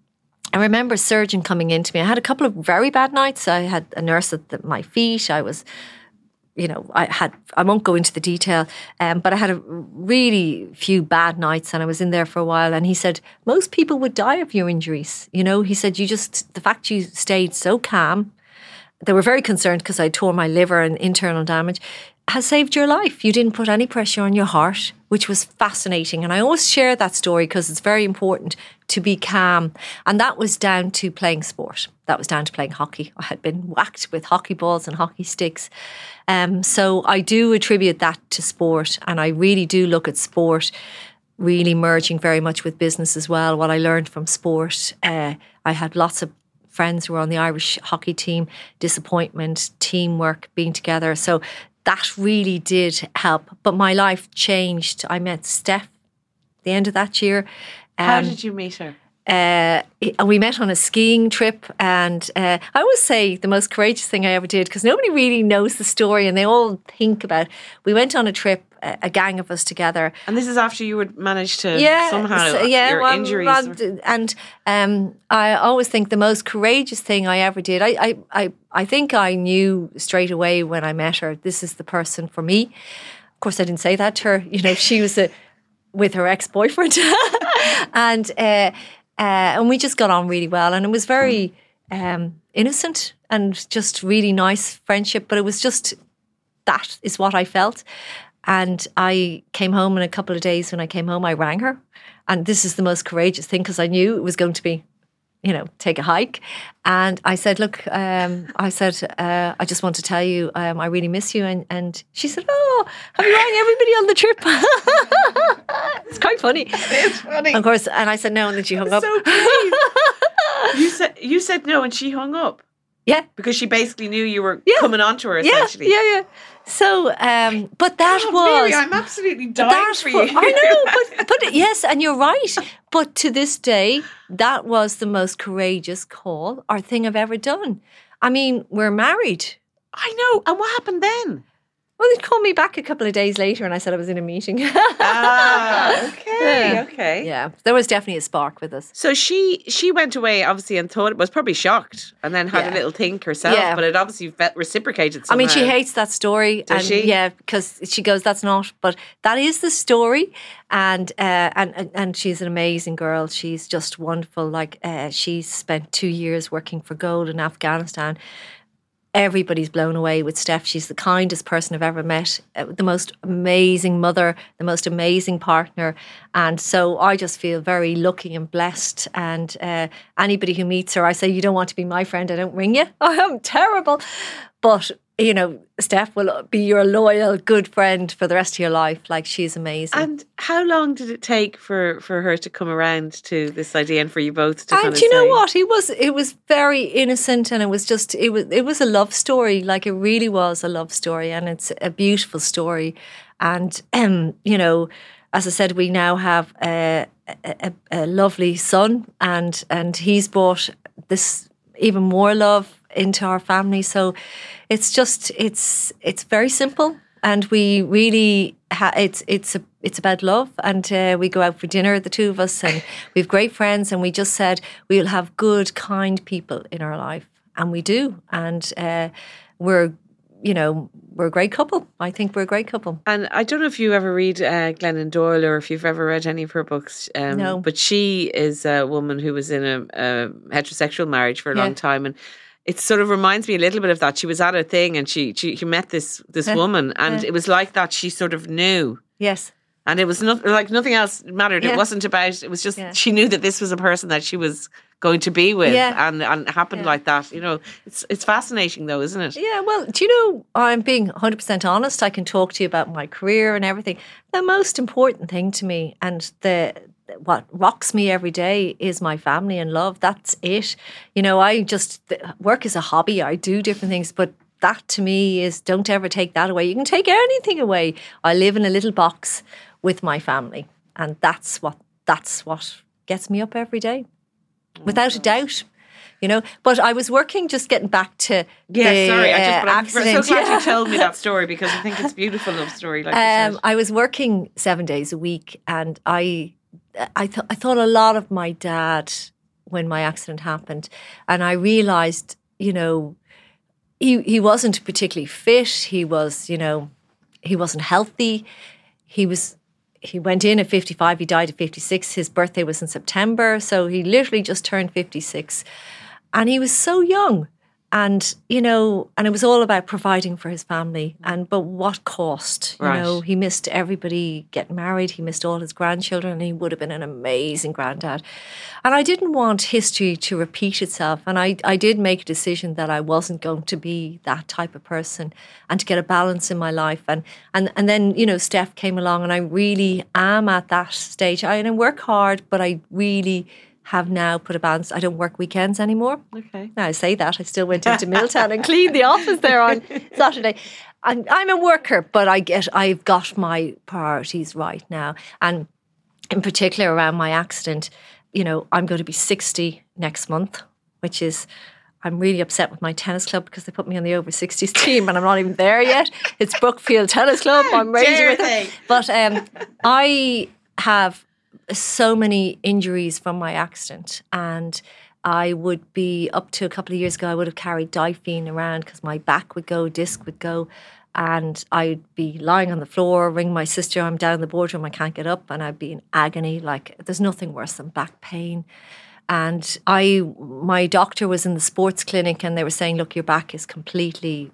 I remember a surgeon coming into me. I had a couple of very bad nights. I had a nurse at the, my feet. I was... You know, I had, I won't go into the detail, um, but I had a really few bad nights and I was in there for a while. And he said, most people would die of your injuries. You know, he said, you just, the fact you stayed so calm, they were very concerned because I tore my liver and internal damage, has saved your life. You didn't put any pressure on your heart, which was fascinating. And I always share that story because it's very important to be calm. And that was down to playing sport. That was down to playing hockey. I had been whacked with hockey balls and hockey sticks. Um, so I do attribute that to sport. And I really do look at sport really merging very much with business as well. What I learned from sport, uh, I had lots of friends who were on the Irish hockey team, disappointment, teamwork, being together. So that really did help. But my life changed. I met Steph at the end of that year. Um, How did you meet her? Uh, we met on a skiing trip, and uh, I always say the most courageous thing I ever did, because nobody really knows the story and they all think about it. We went on a trip, a, a gang of us together. And this is after you would manage to Yeah, somehow, so- yeah, your well, injuries. well, were- and um, I always think the most courageous thing I ever did, I, I, I, I think I knew straight away when I met her, this is the person for me. Of course, I didn't say that to her. You know, she was a, with her ex-boyfriend. and uh, uh, and we just got on really well. And it was very um, innocent and just really nice friendship. But it was just, that is what I felt. And I came home in a couple of days. When I came home, I rang her. And this is the most courageous thing, because I knew it was going to be, you know, take a hike. And I said, look, um, I said, uh, I just want to tell you, um, I really miss you. And, and she said, oh, have you rang everybody on the trip? It's quite funny. It's funny. Of course, and I said no, and then she hung up. So brave. you said you said no, and she hung up. Yeah, because she basically knew you were yeah. coming on to her. Essentially, yeah, yeah, yeah. So, um, but that God, was. Mary, I'm absolutely dying for you. Was, I know, but but yes, and you're right. But to this day, that was the most courageous call or thing I've ever done. I mean, we're married. I know. And what happened then? Well, they'd call me back a couple of days later and I said I was in a meeting. ah, okay, yeah. okay. Yeah, there was definitely a spark with us. So she she went away, obviously, and thought, was probably shocked and then had yeah. a little think herself, yeah. but it obviously felt reciprocated somehow. I mean, she hates that story. Does and she? Yeah, because she goes, that's not, but that is the story. And uh, and, and and she's an amazing girl. She's just wonderful. Like, uh, she's spent two years working for gold in Afghanistan. Everybody's blown away with Steph. She's the kindest person I've ever met, uh, the most amazing mother, the most amazing partner. And so I just feel very lucky and blessed. And uh, anybody who meets her, I say, you don't want to be my friend, I don't ring you. I am terrible. But, you know, Steph will be your loyal, good friend for the rest of your life. Like, she's amazing. And how long did it take for, for her to come around to this idea and for you both to and kind of you know say, what? It was it was very innocent, and it was just it was it was a love story. Like, it really was a love story, and it's a beautiful story. And um, you know, as I said, we now have a, a, a lovely son, and and he's brought this even more love into our family. So it's just it's it's very simple, and we really ha- it's it's a, it's about love. And uh, we go out for dinner, the two of us, and we have great friends, and we just said we'll have good, kind people in our life, and we do. And uh, we're you know we're a great couple. I think we're a great couple. And I don't know if you ever read uh, Glennon Doyle or if you've ever read any of her books. Um, No. But she is a woman who was in a, a heterosexual marriage for a Yeah. long time, and it sort of reminds me a little bit of that. She was at a thing and she she, she met this this Yeah. woman, and Yeah. it was like that. She sort of knew. Yes. And it was not like nothing else mattered. Yeah. It wasn't about, it was just, Yeah. she knew that this was a person that she was going to be with, Yeah. and, and it happened Yeah. like that. You know, it's it's fascinating though, isn't it? Yeah, well, do you know, I'm being one hundred percent honest. I can talk to you about my career and everything. The most important thing to me, and the what rocks me every day, is my family and love. That's it. You know, I just, work is a hobby. I do different things, but that to me is, don't ever take that away. You can take anything away. I live in a little box with my family, and that's what that's what gets me up every day, without a doubt. You know, but I was working, just getting back to Yeah, the sorry. I just, uh, but I'm accident. so glad Yeah. you told me that story, because I think it's a beautiful love story. Like you Um, said. I was working seven days a week, and I, I thought I thought a lot of my dad when my accident happened, and I realised, you know, he he wasn't particularly fit. He was, you know, he wasn't healthy. He was. He went in at fifty-five. He died at fifty-six. His birthday was in September, so he literally just turned fifty-six, and he was so young. And, you know, and it was all about providing for his family. And but what cost? You Right. know, he missed everybody getting married. He missed all his grandchildren, and he would have been an amazing granddad. And I didn't want history to repeat itself. And I, I did make a decision that I wasn't going to be that type of person, and to get a balance in my life. And and, and then, you know, Steph came along, and I really am at that stage. I, and I work hard, but I really have now put a balance. I don't work weekends anymore. Okay. Now I say that, I still went into Milltown and cleaned the office there on Saturday. I'm, I'm a worker, but I get I've got my priorities right now. And in particular around my accident, you know, I'm going to be sixty next month, which is, I'm really upset with my tennis club because they put me on the over sixties team and I'm not even there yet. It's Brookfield Tennis Club. I'm raging dare with they? it. But um, I have so many injuries from my accident, and I would be, up to a couple of years ago, I would have carried Difene around because my back would go, disc would go, and I'd be lying on the floor, ring my sister, I'm down in the boardroom, I can't get up, and I'd be in agony. Like, there's nothing worse than back pain. And I, my doctor was in the sports clinic, and they were saying, look, your back is completely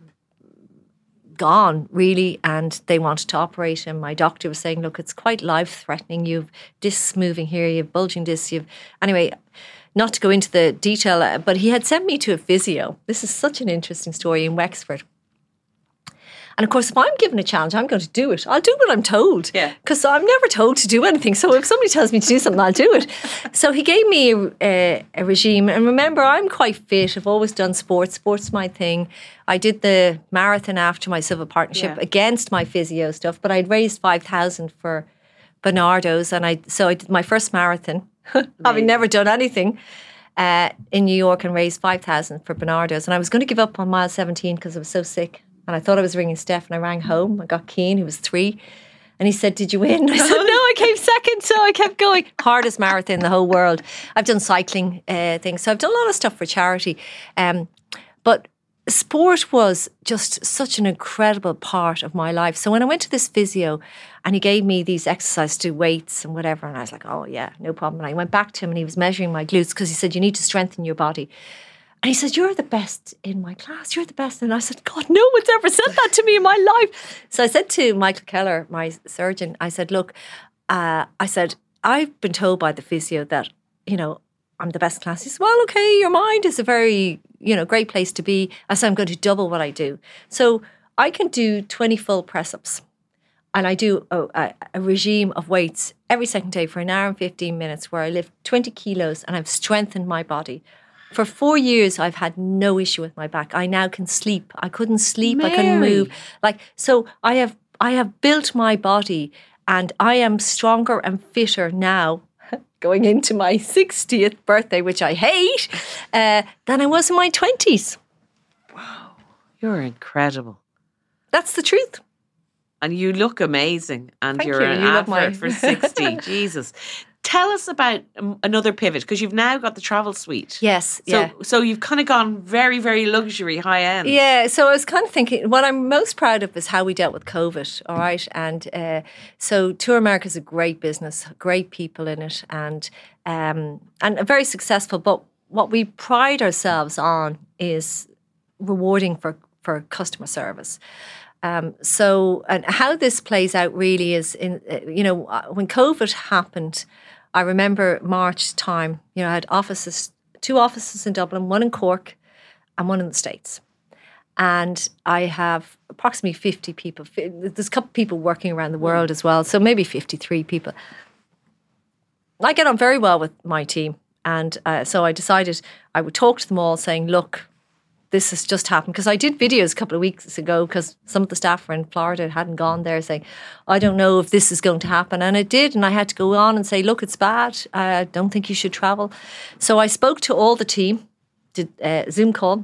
gone, really, and they wanted to operate. And my doctor was saying, look, it's quite life-threatening. You've discs moving here, you've bulging discs, you've... Anyway, not to go into the detail, uh, but he had sent me to a physio. This is such an interesting story in Wexford. And of course, if I'm given a challenge, I'm going to do it. I'll do what I'm told. Yeah. Because I'm never told to do anything. So if somebody tells me to do something, I'll do it. So he gave me a, a, a regime. And remember, I'm quite fit. I've always done sports. Sports is my thing. I did the marathon after my civil partnership Yeah. against my physio stuff. But I'd raised five thousand for Bernardo's. And I so I did my first marathon, having never done anything. Uh, in New York, and raised five thousand for Bernardo's. And I was going to give up on mile seventeen because I was so sick. And I thought I was ringing Steph, and I rang home. I got Keane, who was three. And he said, did you win? I said, no, I came second. So I kept going. Hardest marathon in the whole world. I've done cycling uh, things. So I've done a lot of stuff for charity. Um, but sport was just such an incredible part of my life. So when I went to this physio and he gave me these exercises to do weights and whatever, and I was like, oh yeah, no problem. And I went back to him and he was measuring my glutes because he said, you need to strengthen your body. And he said, you're the best in my class. You're the best. And I said, God, no one's ever said that to me in my life. So I said to Michael Keller, my surgeon, I said, look, uh, I said, I've been told by the physio that, you know, I'm the best in class. He said, well, okay, your mind is a very, you know, great place to be. I said, I'm going to double what I do. So I can do twenty full press-ups. And I do a, a, a regime of weights every second day for an hour and fifteen minutes where I lift twenty kilos and I've strengthened my body. For four years, I've had no issue with my back. I now can sleep. I couldn't sleep. Mary. I couldn't move. Like, so I have, I have built my body and I am stronger and fitter now going into my sixtieth birthday, which I hate, uh, than I was in my twenties. Wow, you're incredible. That's the truth. And you look amazing. And Thank you're you. an You love advert my- for sixty. Jesus. Tell us about um, another pivot, because you've now got the travel suite. Yes, So, yeah. so you've kind of gone very, very luxury, high end. Yeah, so I was kind of thinking, what I'm most proud of is how we dealt with COVID, all right? And uh, so Tour America is a great business, great people in it, and um, and very successful. But what we pride ourselves on is rewarding for, for customer service. Um, so, and how this plays out really is, in uh, you know, when COVID happened, I remember March time, you know, I had offices, two offices in Dublin, one in Cork and one in the States. And I have approximately fifty people. There's a couple of people working around the world as well, so maybe fifty-three people. I get on very well with my team. And uh, so I decided I would talk to them all saying, look, this has just happened. Because I did videos a couple of weeks ago because some of the staff were in Florida, hadn't gone there, saying, I don't know if this is going to happen. And it did. And I had to go on and say, look, it's bad. I don't think you should travel. So I spoke to all the team, did a Zoom call,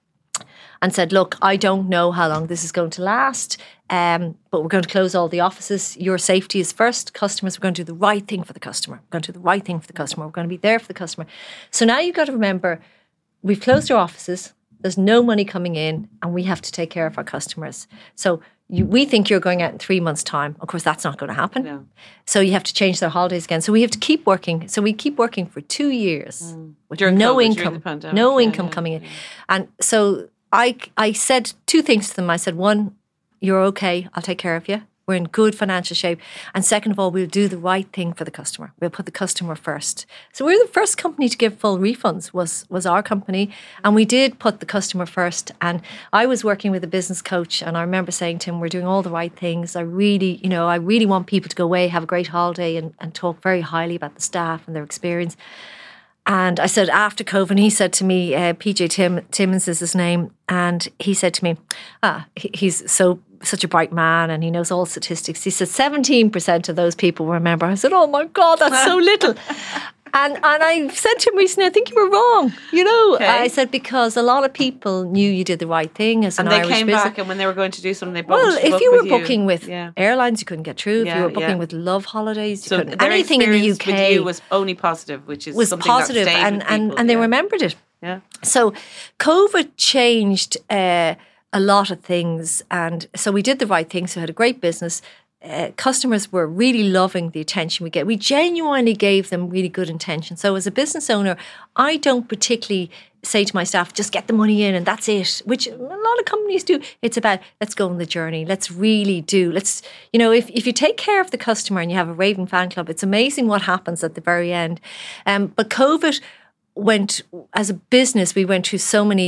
and said, look, I don't know how long this is going to last, um, but we're going to close all the offices. Your safety is first. Customers, we're going to do the right thing for the customer. We're going to do the right thing for the customer. We're going to be there for the customer. So now you've got to remember, we've closed our offices. There's no money coming in, and we have to take care of our customers. So you, we think you're going out in three months' time. Of course, that's not going to happen. No. So you have to change their holidays again. So we have to keep working. So we keep working for two years Mm. with During no COVID, during income, the pandemic. no Yeah, income yeah, coming in. yeah. And so I, I said two things to them. I said, one, you're okay. I'll take care of you. We're in good financial shape. And second of all, we'll do the right thing for the customer. We'll put the customer first. So we're the first company to give full refunds, was was our company. And we did put the customer first. And I was working with a business coach, and I remember saying to him, we're doing all the right things. I really, you know, I really want people to go away, have a great holiday, and, and talk very highly about the staff and their experience. And I said, after COVID, and he said to me, uh, P J Tim, Timmins is his name, and he said to me, ah, he, he's so such a bright man and he knows all statistics. He said seventeen percent of those people remember. I said, oh my God, that's so little. And and I said to him recently, I think you were wrong. You know, Okay. I said, because a lot of people knew you did the right thing as an And they Irish came business. back, and when they were going to do something, they booked. Well, if booked you were with booking with Yeah. airlines, you couldn't get through. If Yeah, you were booking yeah. with Love Holidays, you So couldn't. their Anything in the U experience K with you was only positive, which is was something positive, that stayed and, with and, people, and they yeah. remembered it. Yeah. So COVID changed uh, a lot of things. And so we did the right thing. So we had a great business. Uh, customers were really loving the attention we get. We genuinely gave them really good intention. So as a business owner, I don't particularly say to my staff, just get the money in and that's it, which a lot of companies do. It's about, let's go on the journey. Let's really do. Let's, you know, if, if you take care of the customer and you have a raving fan club, it's amazing what happens at the very end. Um, but COVID went, as a business, we went through so many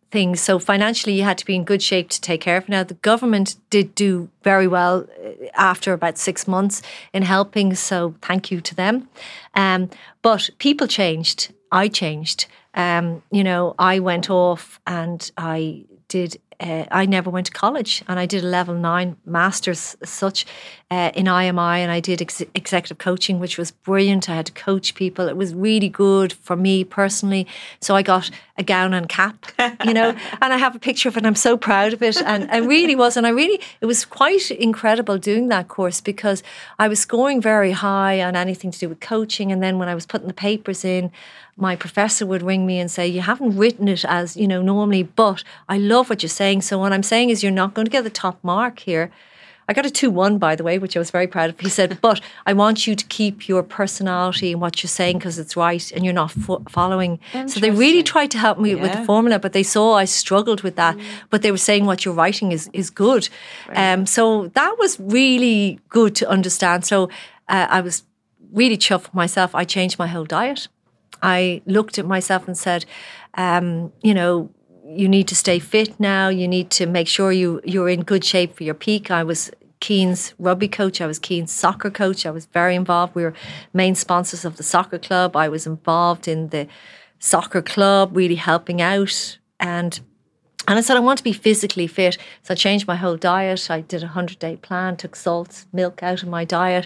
things. So financially, you had to be in good shape to take care of it. Now, the government did do very well after about six months in helping. So thank you to them. Um, but people changed. I changed. Um, you know, I went off and I did Uh, I never went to college, and I did a level nine master's as such uh, in I M I, and I did ex- executive coaching, which was brilliant. I had to coach people. It was really good for me personally. So I got a gown and cap, you know, and I have a picture of it, and I'm so proud of it. And I really was, and I really, it was quite incredible doing that course, because I was scoring very high on anything to do with coaching. And then when I was putting the papers in, my professor would ring me and say, you haven't written it as, you know, normally, but I love what you're saying. So what I'm saying is you're not going to get the top mark here. I got a two one, by the way, which I was very proud of. He said, but I want you to keep your personality and what you're saying because it's right and you're not fo- following. So they really tried to help me yeah. with the formula, but they saw I struggled with that. Mm. But they were saying what you're writing is, is good. Right. Um, so that was really good to understand. So uh, I was really chuffed with myself. I changed my whole diet. I looked at myself and said, um, you know, you need to stay fit now. You need to make sure you, you're in good shape for your peak. I was Keane's rugby coach. I was Keane's soccer coach. I was very involved. We were main sponsors of the soccer club. I was involved in the soccer club, really helping out. And and I said, I want to be physically fit. So I changed my whole diet. I did a hundred-day plan, took salt, milk out of my diet,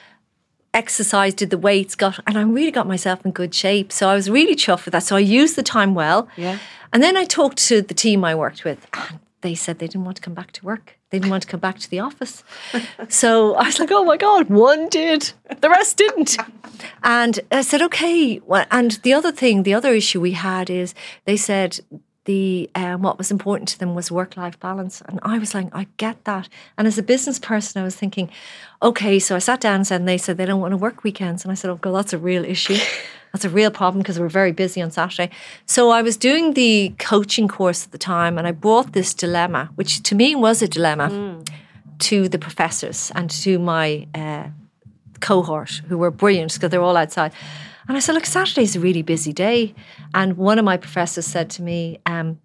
exercised, did the weights, got, and I really got myself in good shape. So I was really chuffed with that. So I used the time well. Yeah. And then I talked to the team I worked with, and they said they didn't want to come back to work. They didn't want to come back to the office. So I was like, oh my God, one did. The rest didn't. And I said, okay. And the other thing, the other issue we had is they said the um, what was important to them was work-life balance. And I was like, I get that. And as a business person, I was thinking, okay, so I sat down and said, and they said they don't want to work weekends. And I said, oh God, that's a real issue. That's a real problem because we're very busy on Saturday. So I was doing the coaching course at the time, and I brought this dilemma, which to me was a dilemma, mm. to the professors and to my uh, cohort, who were brilliant because they're all outside. And I said, look, Saturday's a really busy day. And one of my professors said to me, um,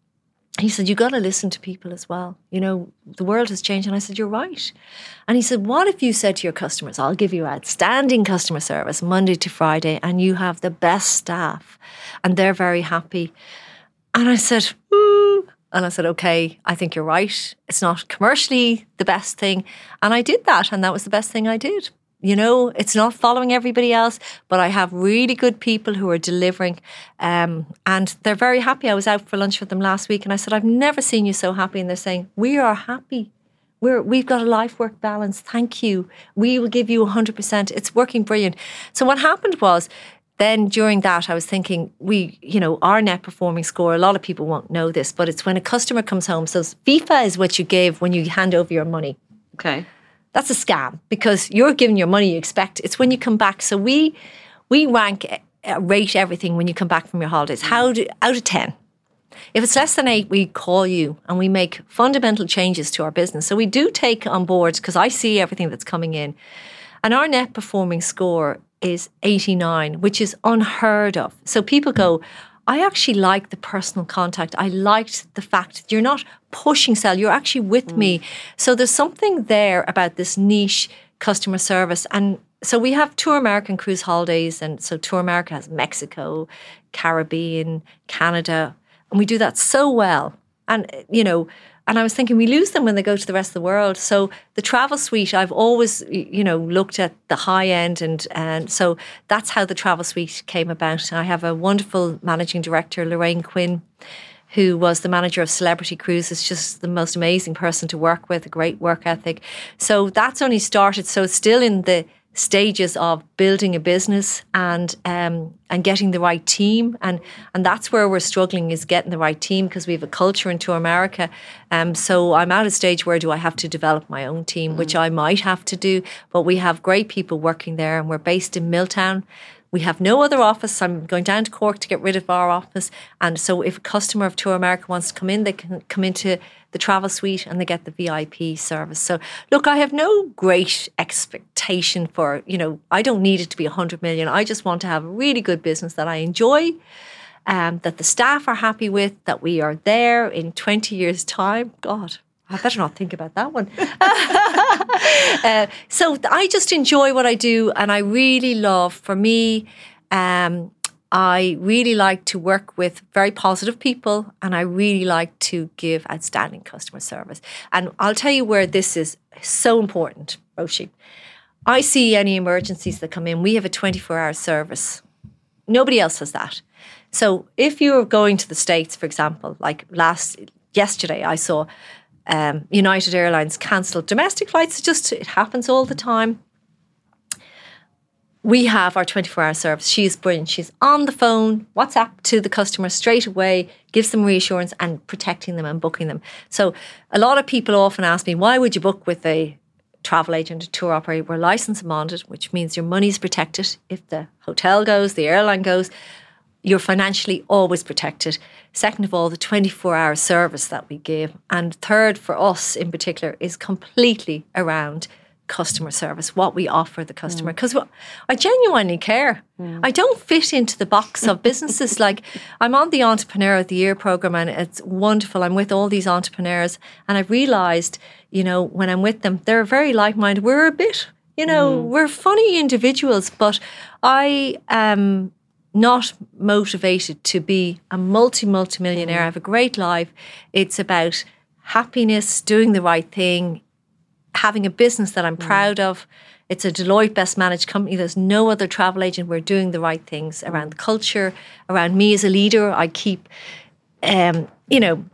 he said, you got to listen to people as well. You know, the world has changed. And I said, you're right. And he said, what if you said to your customers, I'll give you outstanding customer service Monday to Friday, and you have the best staff and they're very happy. And I said, ooh. And I said, okay, I think you're right. It's not commercially the best thing. And I did that. And that was the best thing I did. You know, it's not following everybody else, but I have really good people who are delivering, um, and they're very happy. I was out for lunch with them last week, and I said, I've never seen you so happy. And they're saying, we are happy. We're, we've got a life-work balance. Thank you. We will give you one hundred percent. It's working brilliant. So what happened was, then during that, I was thinking, we, you know, our net performing score, a lot of people won't know this, but it's when a customer comes home. So FIFA is what you give when you hand over your money. Okay. That's a scam because you're giving your money you expect. It's when you come back. So we we rank, uh, rate everything when you come back from your holidays. How do, out of ten. If it's less than eight, we call you and we make fundamental changes to our business. So we do take on board, because I see everything that's coming in. And our net performing score is eighty-nine, which is unheard of. So people go, I actually like the personal contact. I liked the fact that you're not pushing sell, you're actually with mm. me. So there's something there about this niche customer service. And so we have Tour American Cruise Holidays. And so Tour America has Mexico, Caribbean, Canada. And we do that so well. And, you know, and I was thinking we lose them when they go to the rest of the world. So the travel suite, I've always, you know, looked at the high end. And, and so that's how the travel suite came about. I have a wonderful managing director, Lorraine Quinn, who was the manager of Celebrity Cruises, just the most amazing person to work with, a great work ethic. So that's only started. So it's still in the stages of building a business and um, and getting the right team, and and that's where we're struggling, is getting the right team, because we have a culture in Tour America. Um, so I'm at a stage where do I have to develop my own team, mm. which I might have to do, but we have great people working there, and we're based in Milltown. We have no other office. I'm going down to Cork to get rid of our office. And so if a customer of Tour America wants to come in, they can come into the travel suite and they get the V I P service. So look, I have no great expectation for, you know, I don't need it to be one hundred million. I just want to have a really good business that I enjoy. um, that the staff are happy with, that we are there in twenty years' time. God, I better not think about that one. uh, so I just enjoy what I do, and I really love, for me, um, I really like to work with very positive people, and I really like to give outstanding customer service. And I'll tell you where this is so important, Roisin. I see any emergencies that come in. We have a twenty-four hour service. Nobody else has that. So if you're going to the States, for example, like last yesterday, I saw um, United Airlines cancel domestic flights. It just it happens all the time. We have our twenty-four hour service. She's brilliant. She's on the phone, WhatsApp to the customer straight away, gives them reassurance and protecting them and booking them. So a lot of people often ask me, why would you book with a travel agent, a tour operator? We're licensed and bonded, which means your money's protected. If the hotel goes, the airline goes, you're financially always protected. Second of all, the twenty-four hour service that we give. And third, for us in particular, is completely around customer service, what we offer the customer. Because mm. I genuinely care. Mm. I don't fit into the box of businesses. Like, I'm on the Entrepreneur of the Year program, and it's wonderful. I'm with all these entrepreneurs, and I've realised, you know, when I'm with them, they're very like-minded. We're a bit, you know, mm. we're funny individuals, but I am not motivated to be a multi, multi-millionaire. Mm. I have a great life. It's about happiness, doing the right thing, having a business that I'm mm. proud of. It's a Deloitte best managed company. There's no other travel agent. We're doing the right things around the culture, around me as a leader. I keep, um, you know,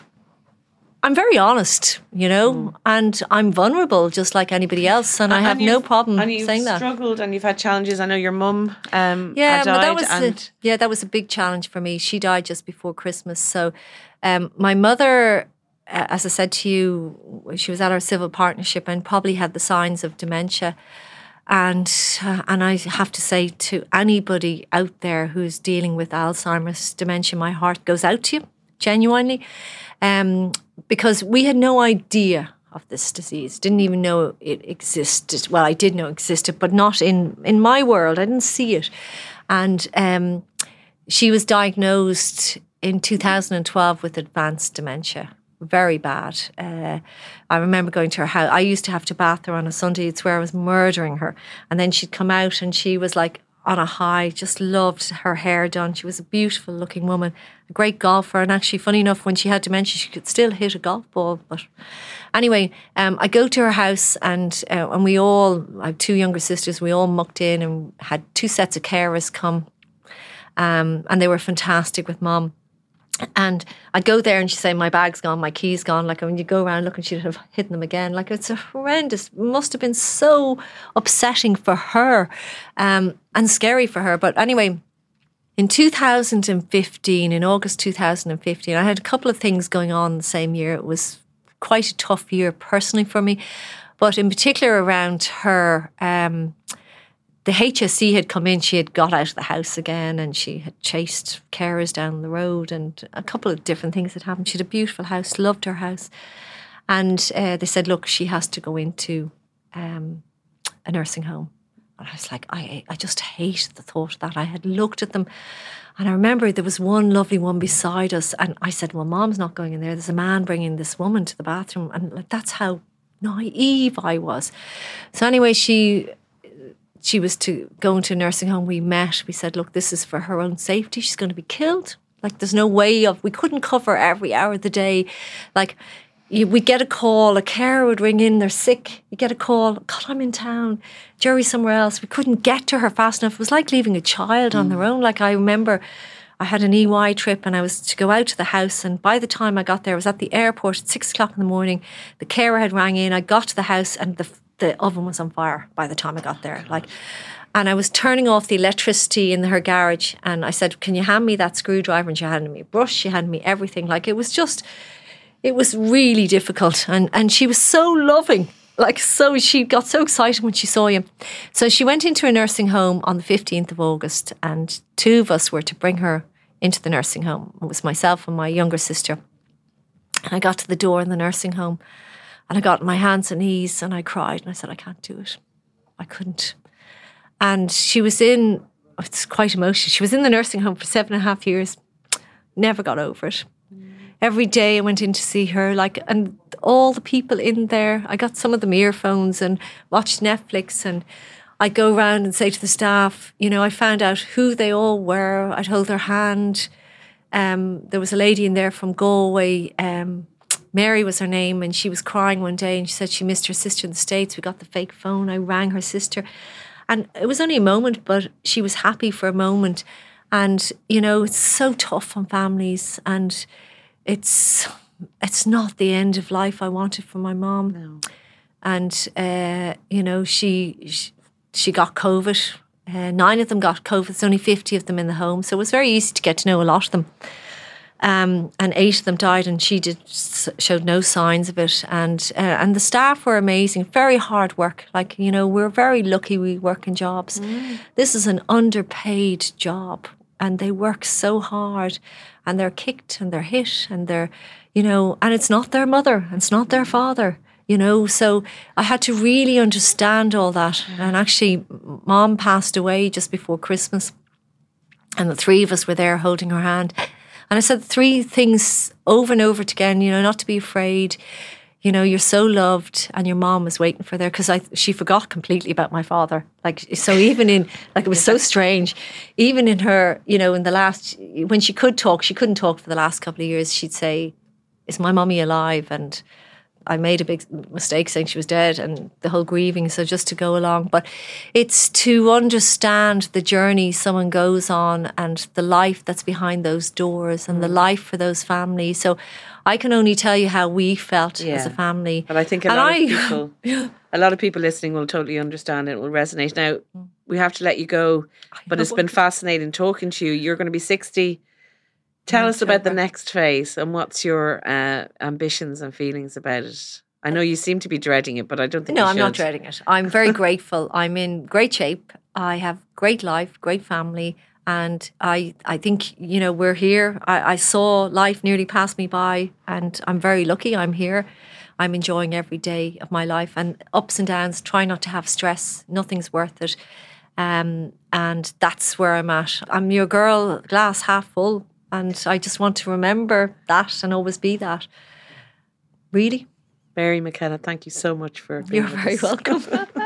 I'm very honest, you know, mm. and I'm vulnerable just like anybody else, and, and I have no problem and you've saying that. Struggled and you've had challenges. I know your mum um, yeah, had died. But that was and a, yeah, that was a big challenge for me. She died just before Christmas. So um, my mother, uh, as I said to you, she was at our civil partnership and probably had the signs of dementia. And uh, and I have to say to anybody out there who's dealing with Alzheimer's, dementia, my heart goes out to you, genuinely. Um, because we had no idea of this disease, didn't even know it existed. Well, I did know it existed, but not in, in my world. I didn't see it. And um, she was diagnosed in two thousand twelve with advanced dementia, very bad. Uh, I remember going to her house. I used to have to bath her on a Sunday. It's where I was murdering her. And then she'd come out and she was like on a high, just loved her hair done. She was a beautiful looking woman, a great golfer. And actually, funny enough, when she had dementia, she could still hit a golf ball. But anyway, um, I go to her house and uh, and we all, I have two younger sisters, we all mucked in and had two sets of carers come. Um, and they were fantastic with Mum. And I'd go there and she'd say, my bag's gone, my key's gone. Like, when you go around looking, she'd have hidden them again. Like, it's a horrendous, must have been so upsetting for her um, and scary for her. But anyway, in two thousand fifteen, in August two thousand fifteen, I had a couple of things going on the same year. It was quite a tough year personally for me. But in particular around her, um, the H S C had come in, she had got out of the house again and she had chased carers down the road and a couple of different things had happened. She had a beautiful house, loved her house. And uh, they said, look, she has to go into um, a nursing home. And I was like, I, I just hated the thought of that. I had looked at them and I remember there was one lovely one beside us and I said, well, Mom's not going in there. There's a man bringing this woman to the bathroom. And like, that's how naive I was. So anyway, she... She was to go into a nursing home. We met. We said, look, this is for her own safety. She's going to be killed. Like, there's no way of... We couldn't cover every hour of the day. Like, you, we'd get a call. A carer would ring in. They're sick. You get a call. God, I'm in town. Jerry's somewhere else. We couldn't get to her fast enough. It was like leaving a child mm. on their own. Like, I remember I had an E Y trip and I was to go out to the house. And by the time I got there, I was at the airport at six o'clock in the morning. The carer had rang in. I got to the house and the... The oven was on fire by the time I got there. Like, and I was turning off the electricity in her garage and I said, can you hand me that screwdriver? And she handed me a brush, she handed me everything. Like, it was just, it was really difficult. And, and she was so loving. Like, so she got so excited when she saw you. So she went into a nursing home on the fifteenth of August and two of us were to bring her into the nursing home. It was myself and my younger sister. And I got to the door in the nursing home. And I got on my hands and knees and I cried and I said, I can't do it. I couldn't. And she was in, it's quite emotional, she was in the nursing home for seven and a half years. never got over it. Every day I went in to see her, like, and all the people in there, I got some of them earphones and watched Netflix, and I'd go around and say to the staff, you know, I found out who they all were. I'd hold their hand. Um, there was a lady in there from Galway, um, Mary was her name, and she was crying one day and she said she missed her sister in the States. We got the fake phone. I rang her sister. And it was only a moment, but she was happy for a moment. And, you know, it's so tough on families, and it's it's not the end of life I wanted for my mom. No. And, uh, you know, she, she she got COVID. Uh, nine of them got COVID. There's only fifty of them in the home. So it was very easy to get to know a lot of them. Um, and eight of them died, and she did showed no signs of it. And uh, and the staff were amazing. Very hard work. Like, you know, we're very lucky we work in jobs. Mm. This is an underpaid job, and they work so hard, and they're kicked and they're hit, and they're, you know, and it's not their mother, and it's not their father. You know, so I had to really understand all that. And actually, Mom passed away just before Christmas, and the three of us were there holding her hand. And I said three things over and over again, you know, not to be afraid. You know, you're so loved, and your mom was waiting for there, because I she forgot completely about my father. Like, so even in, like, it was so strange. Even in her, you know, in the last, when she could talk, she couldn't talk for the last couple of years. She'd say, "Is my mummy alive?" And I made a big mistake saying she was dead, and the whole grieving. So just to go along, but it's to understand the journey someone goes on, and the life that's behind those doors, and mm. the life for those families. So I can only tell you how we felt yeah. as a family. But I think a and lot I, of people, a lot of people listening will totally understand it. Will resonate. Now we have to let you go, but it's been fascinating talking to you. You're going to be sixty. Tell us about the next phase, and what's your uh, ambitions and feelings about it. I know you seem to be dreading it, but I don't think no, you I'm should. not dreading it. I'm very grateful. I'm in great shape. I have great life, great family, and I I think, you know, we're here. I, I saw life nearly pass me by, and I'm very lucky I'm here. I'm enjoying every day of my life, and ups and downs. Try not to have stress. Nothing's worth it. Um, and that's where I'm at. I'm your girl, glass half full. And I just want to remember that and always be that. Really. Mary McKenna, thank you so much for being You're with very us. welcome.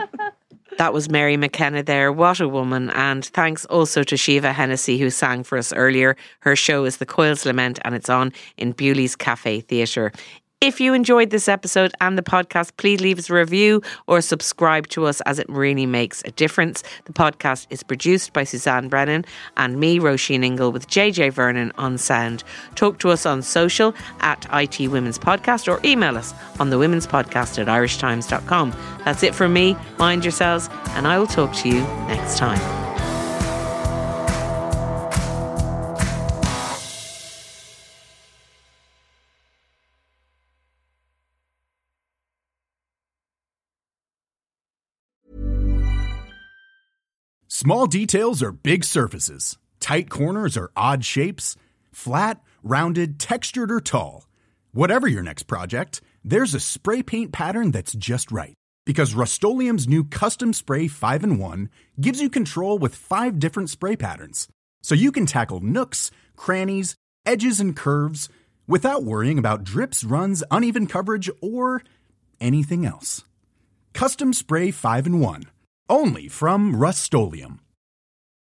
That was Mary McKenna there. What a woman. And thanks also to Shiva Hennessy, who sang for us earlier. Her show is The Coil's Lament, and it's on in Bewley's Cafe Theatre. If you enjoyed this episode and the podcast, please leave us a review or subscribe to us, as it really makes a difference. The podcast is produced by Suzanne Brennan and me, Roisin Ingle, with J J Vernon on sound. Talk to us on social at I T Women's Podcast, or email us on the women's podcast at irish times dot com. That's it from me. Mind yourselves, and I will talk to you next time. Small details are big surfaces. Tight corners are odd shapes. Flat, rounded, textured, or tall. Whatever your next project, there's a spray paint pattern that's just right. Because Rust-Oleum's new Custom Spray five in one gives you control with five different spray patterns. So you can tackle nooks, crannies, edges, and curves without worrying about drips, runs, uneven coverage, or anything else. Custom Spray five in one. Only from Rust-Oleum.